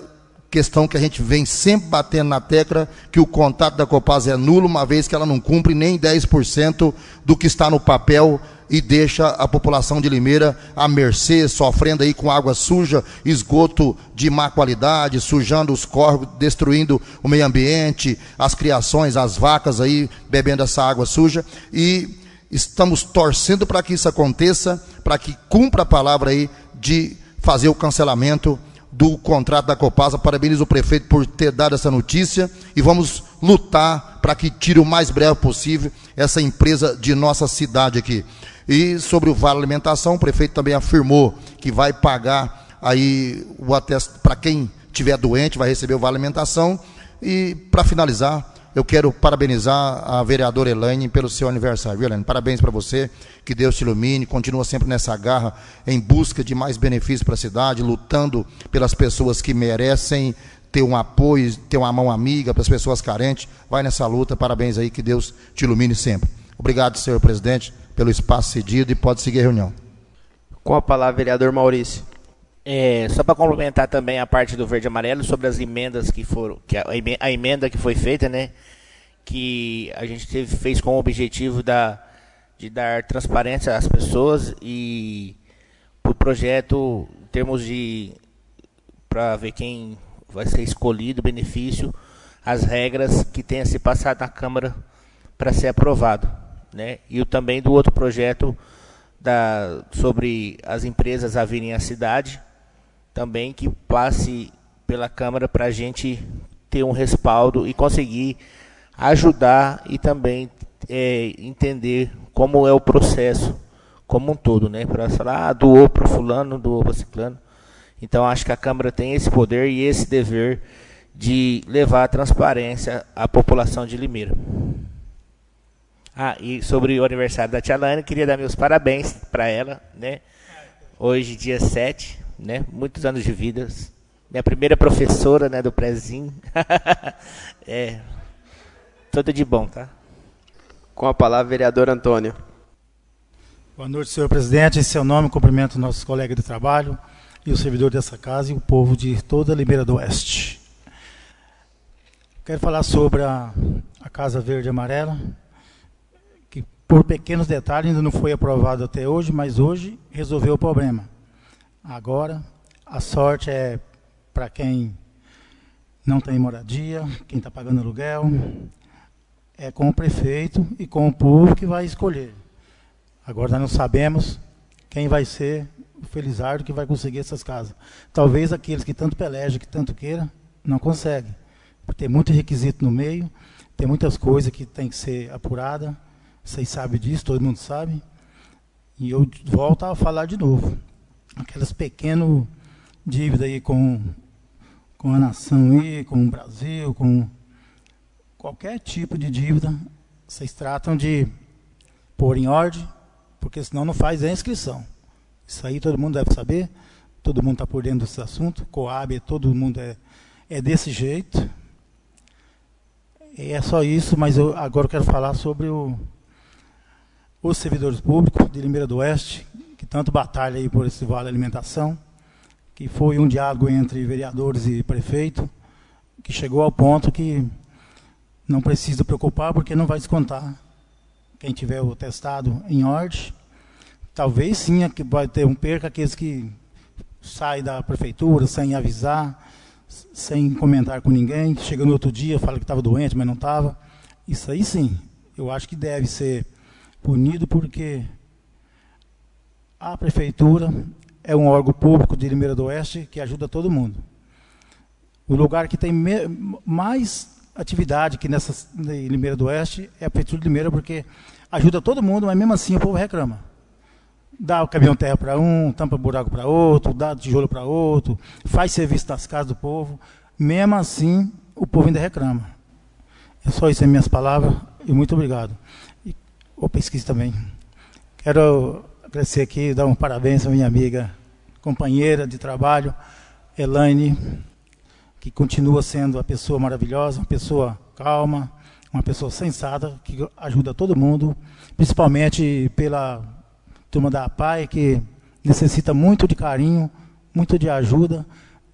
questão que a gente vem sempre batendo na tecla, que o contrato da Copasa é nulo, uma vez que ela não cumpre nem 10% do que está no papel e deixa a população de Limeira à mercê, sofrendo aí com água suja, esgoto de má qualidade, sujando os córregos, destruindo o meio ambiente, as criações, as vacas aí bebendo essa água suja, e estamos torcendo para que isso aconteça, para que cumpra a palavra aí de fazer o cancelamento do contrato da Copasa. Parabenizo o prefeito por ter dado essa notícia e vamos lutar para que tire o mais breve possível essa empresa de nossa cidade aqui. E sobre o Vale Alimentação, o prefeito também afirmou que vai pagar aí o atestado para quem estiver doente, vai receber o Vale Alimentação. E para finalizar, eu quero parabenizar a vereadora Elaine pelo seu aniversário. Viu, Elaine? Parabéns para você, que Deus te ilumine, continua sempre nessa garra, em busca de mais benefícios para a cidade, lutando pelas pessoas que merecem ter um apoio, ter uma mão amiga para as pessoas carentes. Vai nessa luta, parabéns aí, que Deus te ilumine sempre. Obrigado, senhor presidente, pelo espaço cedido, e pode seguir a reunião. Com a palavra, vereador Maurício. Só para complementar também a parte do verde e amarelo, sobre as emendas que foram, a emenda que foi feita, né, que a gente fez com o objetivo de dar transparência às pessoas e para o projeto, em termos de, para ver quem vai ser escolhido, benefício, as regras que tenha se passado na Câmara para ser aprovado, né, e também do outro projeto sobre as empresas a virem à cidade, também que passe pela Câmara para a gente ter um respaldo e conseguir ajudar e também entender como é o processo como um todo, né? Para falar, doou para fulano, doou para ciclano. Então, acho que a Câmara tem esse poder e esse dever de levar a transparência à população de Limeira. E sobre o aniversário da tia Lane, queria dar meus parabéns para ela, né? Hoje, dia 7, né? Muitos anos de vida. Minha primeira professora, né, do prézinho. Tudo de bom, tá? Com a palavra, vereador Antônio. Boa noite, senhor presidente. Em seu nome, cumprimento nossos colegas de trabalho e o servidor dessa casa e o povo de toda a Limeira do Oeste. Quero falar sobre a Casa Verde e Amarela, que por pequenos detalhes ainda não foi aprovado até hoje, mas hoje resolveu o problema. Agora, a sorte é para quem não tem moradia, quem está pagando aluguel, é com o prefeito e com o povo que vai escolher. Agora nós não sabemos quem vai ser o felizardo que vai conseguir essas casas. Talvez aqueles que tanto pelejam, que tanto queiram, não conseguem. Porque tem muito requisito no meio, tem muitas coisas que tem que ser apurada. Vocês sabem disso, todo mundo sabe. E eu volto a falar de novo. Aquelas pequenas dívidas aí com a nação aí, com o Brasil, com qualquer tipo de dívida, vocês tratam de pôr em ordem, porque senão não faz a inscrição. Isso aí todo mundo deve saber, todo mundo está por dentro desse assunto, Coab, todo mundo é desse jeito. E é só isso, mas agora eu quero falar sobre os servidores públicos de Limeira do Oeste, que tanto batalha aí por esse Vale Alimentação, que foi um diálogo entre vereadores e prefeito, que chegou ao ponto que não precisa preocupar, porque não vai descontar quem tiver o atestado em ordem. Talvez sim, que vai ter um perca aqueles que saem da prefeitura sem avisar, sem comentar com ninguém, chega no outro dia, fala que estava doente, mas não estava. Isso aí sim, eu acho que deve ser punido, porque a prefeitura é um órgão público de Limeira do Oeste que ajuda todo mundo. O lugar que tem mais atividade aqui em Limeira do Oeste é a prefeitura de Limeira, porque ajuda todo mundo, mas mesmo assim o povo reclama. Dá o caminhão terra para um, tampa buraco para outro, dá tijolo para outro, faz serviço das casas do povo, mesmo assim o povo ainda reclama. É só isso, as minhas palavras, e muito obrigado. Esqueci também. Quero agradecer aqui, dar um parabéns à minha amiga, companheira de trabalho, Elaine, que continua sendo uma pessoa maravilhosa, uma pessoa calma, uma pessoa sensata, que ajuda todo mundo, principalmente pela turma da APAE, que necessita muito de carinho, muito de ajuda,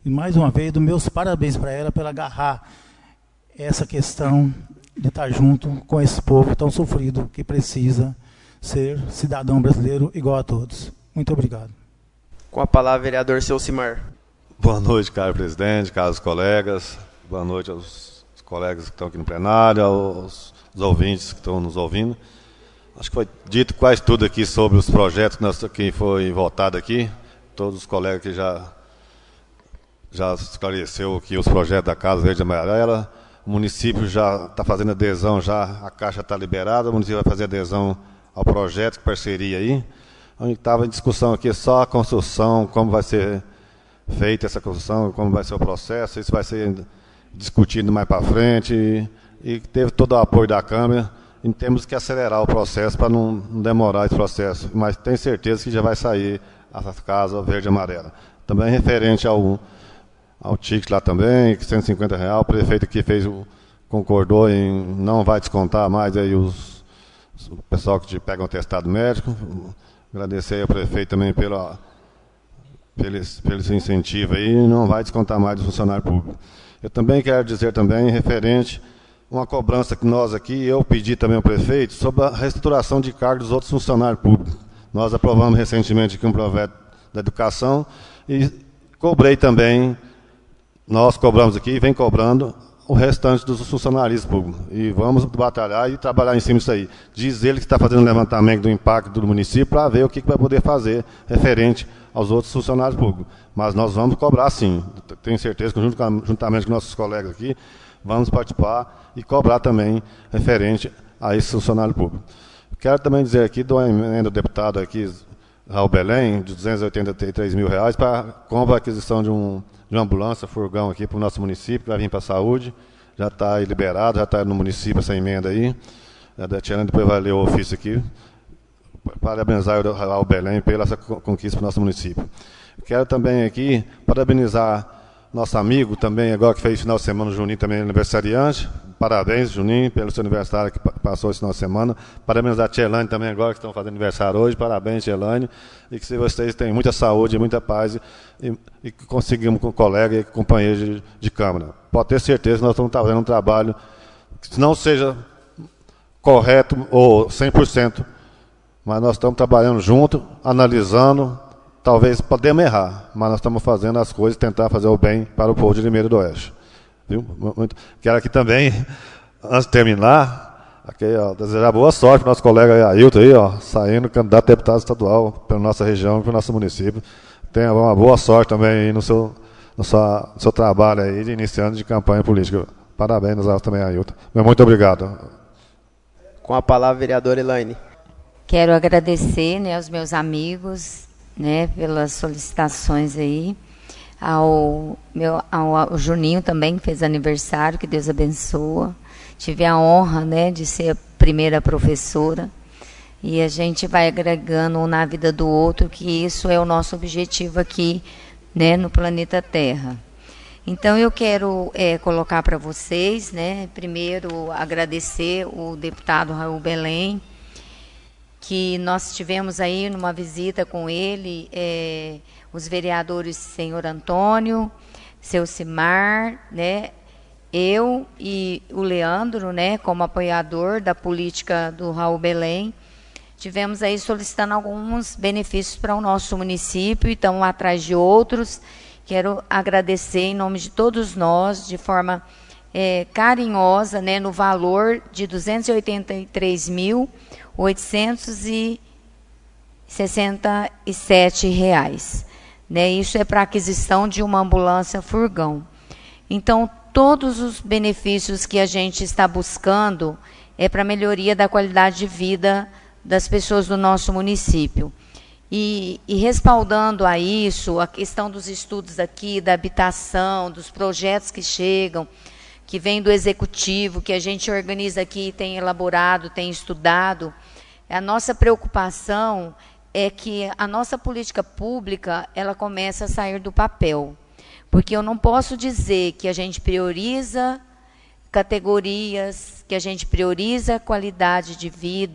E mais uma vez, dou meus parabéns para ela pela agarrar essa questão de estar junto com esse povo tão sofrido que precisa ser cidadão brasileiro igual a todos. Muito obrigado. Com a palavra, vereador Selcimar. Boa noite, caro presidente, caros colegas. Boa noite aos colegas que estão aqui no plenário, aos ouvintes que estão nos ouvindo. Acho que foi dito quase tudo aqui sobre os projetos que foi votado aqui. Todos os colegas que já esclareceu aqui os projetos da Casa Verde e Amarela. O município já está fazendo adesão, a Caixa está liberada, o município vai fazer adesão ao projeto, de parceria aí. A gente estava em discussão aqui só a construção, como vai ser feita essa construção, como vai ser o processo, isso vai ser discutido mais para frente, e teve todo o apoio da Câmara, e temos que acelerar o processo para não demorar esse processo, mas tenho certeza que já vai sair a Casa Verde e Amarela. Também referente ao ticket lá também, R$150, o prefeito aqui concordou em não vai descontar mais aí o pessoal que pega um atestado médico. Agradecer ao prefeito também pelo incentivo aí, não vai descontar mais do funcionário público. Eu também quero dizer também, referente uma cobrança que nós aqui, eu pedi também ao prefeito, sobre a reestruturação de cargos dos outros funcionários públicos. Nós aprovamos recentemente aqui um projeto da educação e cobrei também, nós cobramos aqui e vem cobrando o restante dos funcionários públicos. E vamos batalhar e trabalhar em cima disso aí. Diz ele que está fazendo um levantamento do impacto do município para ver o que vai poder fazer referente aos outros funcionários públicos. Mas nós vamos cobrar sim. Tenho certeza que juntamente com nossos colegas aqui, vamos participar e cobrar também referente a esse funcionário público. Quero também dizer aqui, dou uma emenda do deputado aqui, Raul Belém, de R$283 mil para compra e aquisição de uma ambulância, furgão aqui para o nosso município, que vai vir para a saúde, já está liberado, já está no município essa emenda aí. A Tiana depois vai ler o ofício aqui. Parabenizar o Raul Belém pela essa conquista para o nosso município. Quero também aqui parabenizar nosso amigo também, agora que fez final de semana, o Juninho também é aniversariante. Parabéns, Juninho, pelo seu aniversário que passou esse final de semana. Parabenizar a Tielane também agora, que estão fazendo aniversário hoje. Parabéns, Tielane. E que vocês tenham muita saúde, muita paz e que conseguimos com colega e companheiro de Câmara. Pode ter certeza que nós estamos fazendo um trabalho que não seja correto ou 100%, mas nós estamos trabalhando junto, analisando. Talvez podemos errar, mas nós estamos fazendo as coisas, tentar fazer o bem para o povo de Limeira do Oeste. Viu? Quero aqui também, antes de terminar, aqui, desejar boa sorte para o nosso colega Ailton, aí, saindo candidato a deputado estadual pela nossa região e pelo nosso município. Tenha uma boa sorte também aí no seu trabalho aí de iniciante de campanha política. Parabéns também, Ailton. Muito obrigado. Com a palavra, vereadora Elaine. Quero agradecer, aos meus amigos, pelas solicitações aí, ao Juninho também, que fez aniversário, que Deus abençoa. Tive a honra, de ser a primeira professora, e a gente vai agregando um na vida do outro, que isso é o nosso objetivo aqui, no planeta Terra. Então, eu quero colocar para vocês, primeiro agradecer o deputado Raul Belém, que nós tivemos aí numa visita com ele, os vereadores senhor Antônio, Selcimar, eu e o Leandro, como apoiador da política do Raul Belém, tivemos aí solicitando alguns benefícios para o nosso município e estamos atrás de outros. Quero agradecer em nome de todos nós, de forma carinhosa, no valor de R$283.867. Isso é para aquisição de uma ambulância furgão. Então, todos os benefícios que a gente está buscando é para melhoria da qualidade de vida das pessoas do nosso município. E respaldando a isso, a questão dos estudos aqui, da habitação, dos projetos que chegam, que vêm do executivo, que a gente organiza aqui, tem elaborado, tem estudado. A nossa preocupação é que a nossa política pública, ela começa a sair do papel. Porque eu não posso dizer que a gente prioriza categorias, que a gente prioriza qualidade de vida,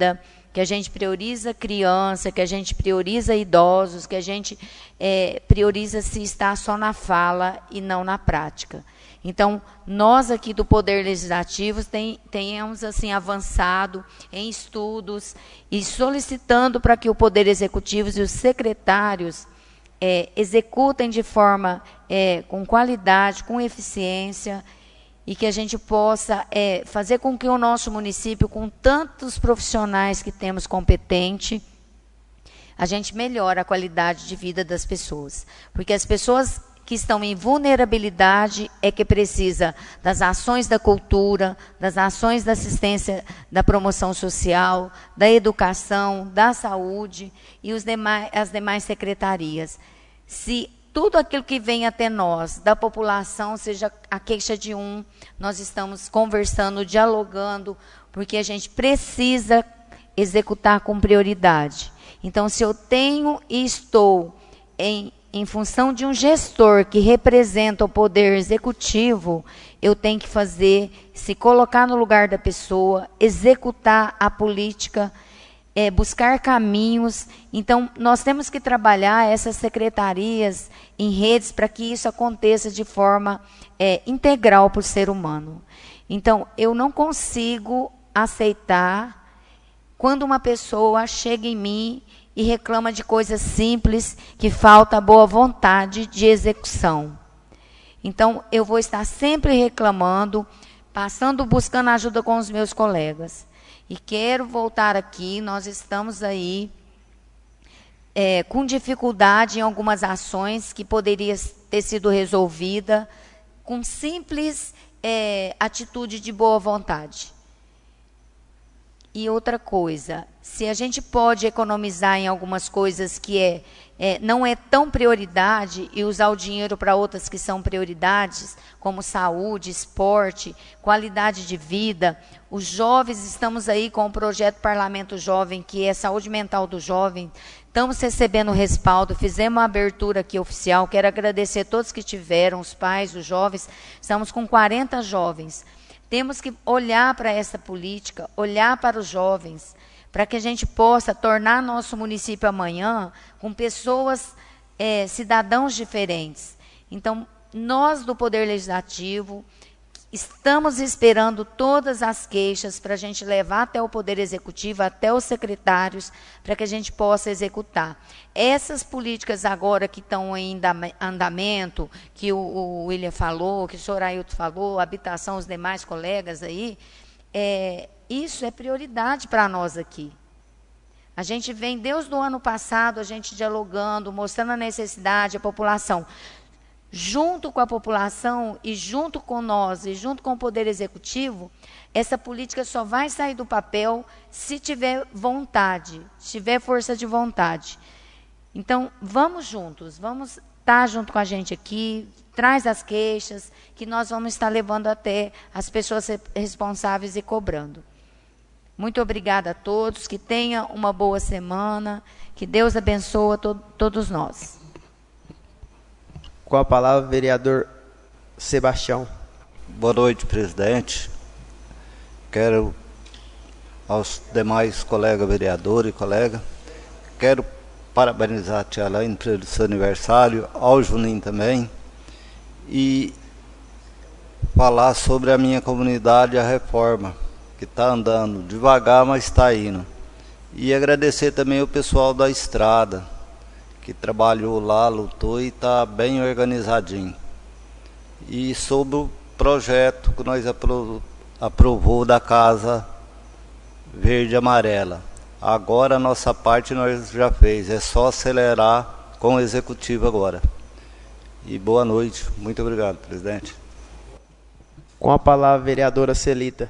que a gente prioriza criança, que a gente prioriza idosos, que a gente prioriza se está só na fala e não na prática. Então, nós aqui do Poder Legislativo tenhamos assim, avançado em estudos e solicitando para que o Poder Executivo e os secretários executem de forma com qualidade, com eficiência, e que a gente possa fazer com que o nosso município, com tantos profissionais que temos competentes, a gente melhore a qualidade de vida das pessoas. Porque as pessoas que estão em vulnerabilidade que precisa das ações da cultura, das ações da assistência, da promoção social, da educação, da saúde e as demais secretarias. Se tudo aquilo que vem até nós, da população, seja a queixa de nós estamos conversando, dialogando, porque a gente precisa executar com prioridade. Então, se eu tenho e estou em função de um gestor que representa o poder executivo, eu tenho que se colocar no lugar da pessoa, executar a política, buscar caminhos. Então, nós temos que trabalhar essas secretarias em redes para que isso aconteça de forma integral para o ser humano. Então, eu não consigo aceitar quando uma pessoa chega em mim e reclama de coisas simples, que falta boa vontade de execução. Então, eu vou estar sempre reclamando, buscando ajuda com os meus colegas. E quero voltar aqui, nós estamos aí com dificuldade em algumas ações que poderia ter sido resolvida com simples atitude de boa vontade. E outra coisa, se a gente pode economizar em algumas coisas que não é tão prioridade e usar o dinheiro para outras que são prioridades, como saúde, esporte, qualidade de vida. Os jovens, estamos aí com o projeto Parlamento Jovem, que é saúde mental do jovem. Estamos recebendo respaldo, fizemos uma abertura aqui oficial. Quero agradecer a todos que tiveram, os pais, os jovens. Estamos com 40 jovens. Temos que olhar para essa política, olhar para os jovens, para que a gente possa tornar nosso município amanhã com pessoas, cidadãos diferentes. Então, nós do Poder Legislativo estamos esperando todas as queixas para a gente levar até o Poder Executivo, até os secretários, para que a gente possa executar. Essas políticas agora que estão em andamento, que o William falou, que o senhor Ailton falou, habitação, os demais colegas aí, isso é prioridade para nós aqui. A gente vem, desde o ano passado, a gente dialogando, mostrando a necessidade, a população. Junto com a população e junto com nós e junto com o Poder Executivo, essa política só vai sair do papel se tiver vontade, se tiver força de vontade. Então, vamos juntos, vamos estar junto com a gente aqui, traz as queixas, que nós vamos estar levando até as pessoas responsáveis e cobrando. Muito obrigada a todos, que tenham uma boa semana, que Deus abençoe todos nós. Com a palavra, vereador Sebastião. Boa noite, presidente. Quero, aos demais colegas vereadores e colegas, quero parabenizar a tia Elaine pelo seu aniversário, ao Juninho também, e falar sobre a minha comunidade, a reforma, que está andando devagar, mas está indo. E agradecer também o pessoal da estrada, que trabalhou lá, lutou e está bem organizadinho. E sobre o projeto que nós aprovou da Casa Verde e Amarela. Agora a nossa parte nós já fez, é só acelerar com o Executivo agora. E boa noite, muito obrigado, presidente. Com a palavra, vereadora Celita.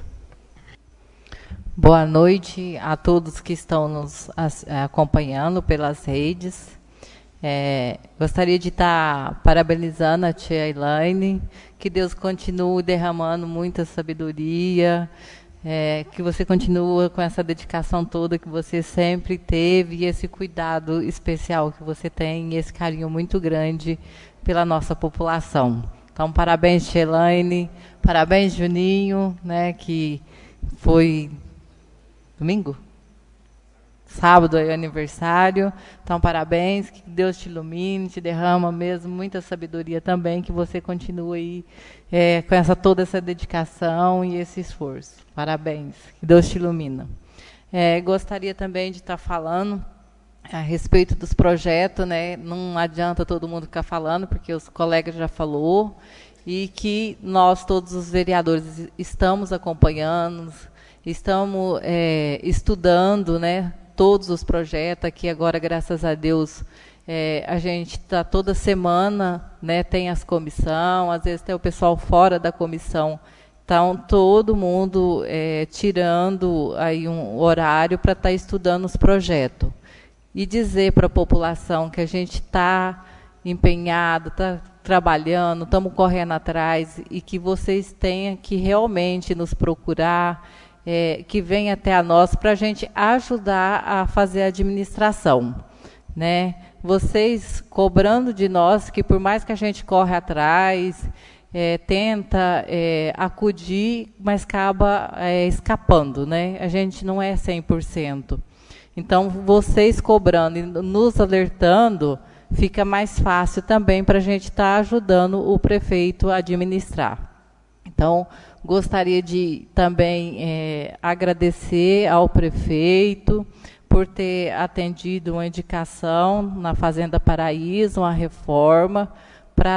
Boa noite a todos que estão nos acompanhando pelas redes. Gostaria de estar parabenizando a tia Elaine, que Deus continue derramando muita sabedoria, que você continue com essa dedicação toda que você sempre teve, e esse cuidado especial que você tem, e esse carinho muito grande pela nossa população. Então, parabéns, tia Elaine, parabéns, Juninho, que foi domingo? sábado é aniversário. Então, parabéns, que Deus te ilumine, te derrama mesmo muita sabedoria também, que você continue aí com toda essa dedicação e esse esforço. Parabéns, que Deus te ilumina. Gostaria também de estar falando a respeito dos projetos, né? Não adianta todo mundo ficar falando, porque os colegas já falou, e que nós, todos os vereadores, estamos acompanhando, estamos estudando, né, todos os projetos. Aqui agora, graças a Deus, a gente está toda semana, né, tem as comissões, às vezes tem o pessoal fora da comissão. Então, todo mundo tirando aí um horário para estar estudando os projetos. E dizer para a população que a gente está empenhado, está trabalhando, estamos correndo atrás, e que vocês tenham que realmente nos procurar, que venha até a nós para a gente ajudar a fazer a administração, né? Vocês cobrando de nós, que por mais que a gente corre atrás, tenta acudir, mas acaba escapando, né? A gente não é 100%. Então, vocês cobrando e nos alertando, fica mais fácil também para a gente estar ajudando o prefeito a administrar. Então, gostaria de também agradecer ao prefeito por ter atendido uma indicação na Fazenda Paraíso, uma reforma, para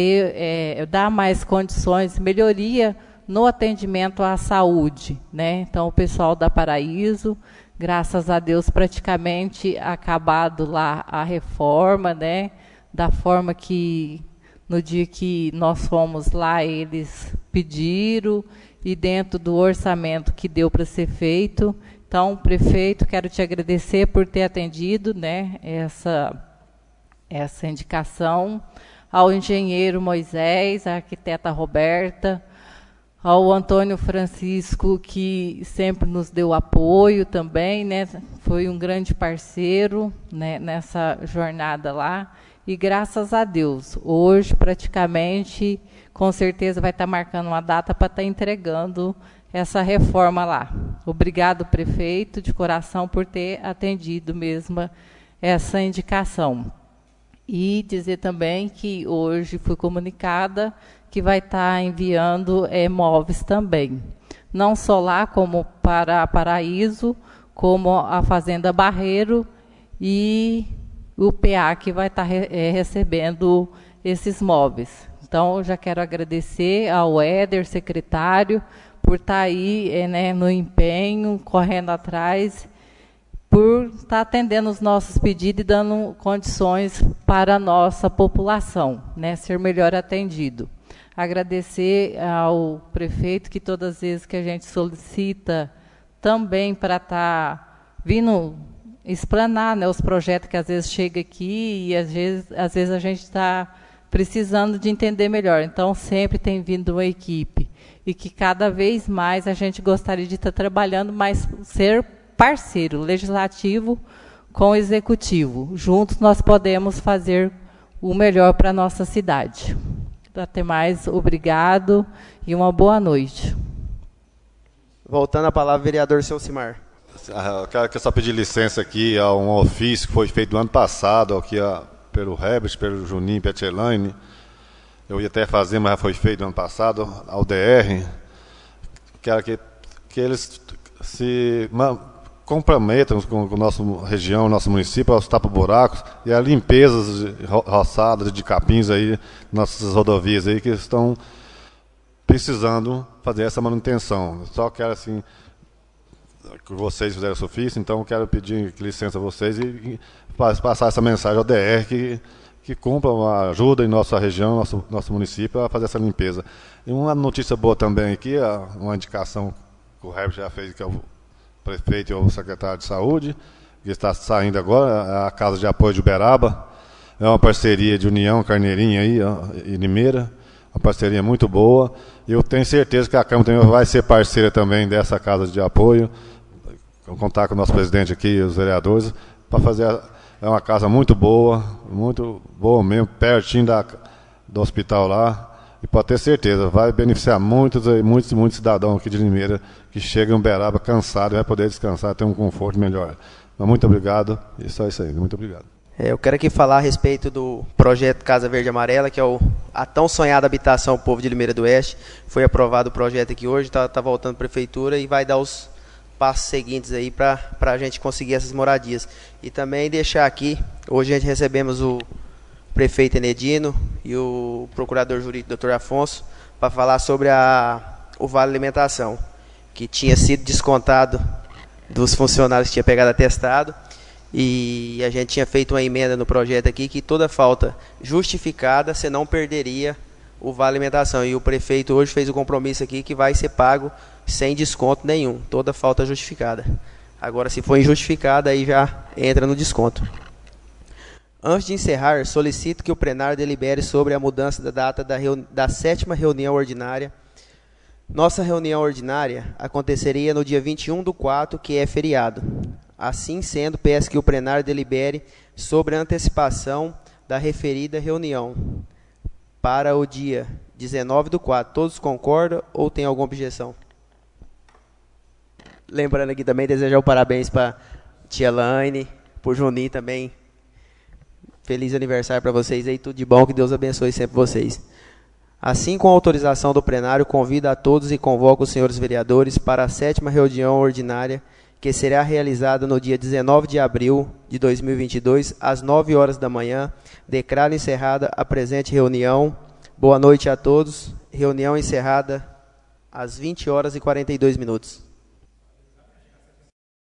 dar mais condições, melhoria no atendimento à saúde, né? Então, o pessoal da Paraíso, graças a Deus, praticamente acabado lá a reforma, né? Da forma que, no dia que nós fomos lá, eles pediram, e dentro do orçamento que deu para ser feito. Então, prefeito, quero te agradecer por ter atendido, né, essa indicação. Ao engenheiro Moisés, à arquiteta Roberta, ao Antônio Francisco, que sempre nos deu apoio também, né? Foi um grande parceiro, né, nessa jornada lá. E graças a Deus, hoje praticamente, com certeza vai estar marcando uma data para estar entregando essa reforma lá. Obrigado, prefeito, de coração, por ter atendido mesmo essa indicação. E dizer também que hoje fui comunicada que vai estar enviando móveis também. Não só lá, como para Paraíso, como a Fazenda Barreiro e o PA, que vai estar recebendo esses móveis. Então, já quero agradecer ao Éder, secretário, por estar aí né, no empenho, correndo atrás, por estar atendendo os nossos pedidos e dando condições para a nossa população, né, ser melhor atendido. Agradecer ao prefeito, que todas as vezes que a gente solicita, também para estar vindo explanar, né, os projetos que às vezes chegam aqui, e às vezes a gente está precisando de entender melhor. Então, sempre tem vindo uma equipe, e que cada vez mais a gente gostaria de estar trabalhando, mas ser parceiro legislativo com o executivo. Juntos nós podemos fazer o melhor para a nossa cidade. Até mais, obrigado e uma boa noite. Voltando a palavra, vereador Selcimar. Eu quero só pedir licença aqui a um ofício que foi feito no ano passado, aqui pelo Herbert, pelo Juninho, pela Elaine. Eu ia até fazer, mas já foi feito no ano passado, ao DR. Quero que eles se comprometam com a nossa região, nosso município, aos tapa-buracos e a limpeza de roçadas, de capins aí, nossas rodovias aí, que estão precisando fazer essa manutenção. Eu só quero, assim, que vocês fizeram esse ofício, então eu quero pedir licença a vocês e passar essa mensagem ao DR que cumpram a ajuda em nossa região, nosso município, a fazer essa limpeza. E uma notícia boa também aqui, uma indicação que o Herbert já fez, que é o prefeito e o secretário de saúde, que está saindo agora, a Casa de Apoio de Uberaba. É uma parceria de União, Carneirinha aí, e Limeira, uma parceria muito boa. E eu tenho certeza que a Câmara também vai ser parceira também dessa Casa de Apoio. Vou contar com o nosso presidente aqui, os vereadores, para fazer. É uma casa muito boa mesmo, pertinho do hospital lá. E pode ter certeza, vai beneficiar muitos cidadãos aqui de Limeira que chegam em Uberaba cansado e vai poder descansar, ter um conforto melhor. Mas muito obrigado, e só isso aí, muito obrigado. Eu quero aqui falar a respeito do projeto Casa Verde e Amarela, que é a tão sonhada habitação Povo de Limeira do Oeste. Foi aprovado o projeto aqui hoje, está voltando para a prefeitura e vai dar os passos seguintes aí para a gente conseguir essas moradias. E também deixar aqui, hoje a gente recebemos o prefeito Enedino e o procurador jurídico Dr. Afonso para falar sobre o Vale Alimentação, que tinha sido descontado dos funcionários que tinha pegado atestado. E a gente tinha feito uma emenda no projeto aqui que toda falta justificada você não perderia o Vale Alimentação. E o prefeito hoje fez o compromisso aqui que vai ser pago sem desconto nenhum, toda falta justificada. Agora, se for injustificada, aí já entra no desconto. Antes de encerrar, solicito que o plenário delibere sobre a mudança da data da 7ª reunião ordinária. Nossa reunião ordinária aconteceria no dia 21/4, que é feriado. Assim sendo, peço que o plenário delibere sobre a antecipação da referida reunião para o dia 19/4. Todos concordam ou tem alguma objeção? Lembrando aqui também, desejar o parabéns para tia Laine, por Juninho também. Feliz aniversário para vocês aí, tudo de bom, que Deus abençoe sempre vocês. Assim, com a autorização do plenário, convido a todos e convoco os senhores vereadores para a 7ª reunião ordinária, que será realizada no dia 19 de abril de 2022, às 9 horas da manhã. Declaro encerrada a presente reunião. Boa noite a todos. Reunião encerrada às 20 horas e 42 minutos.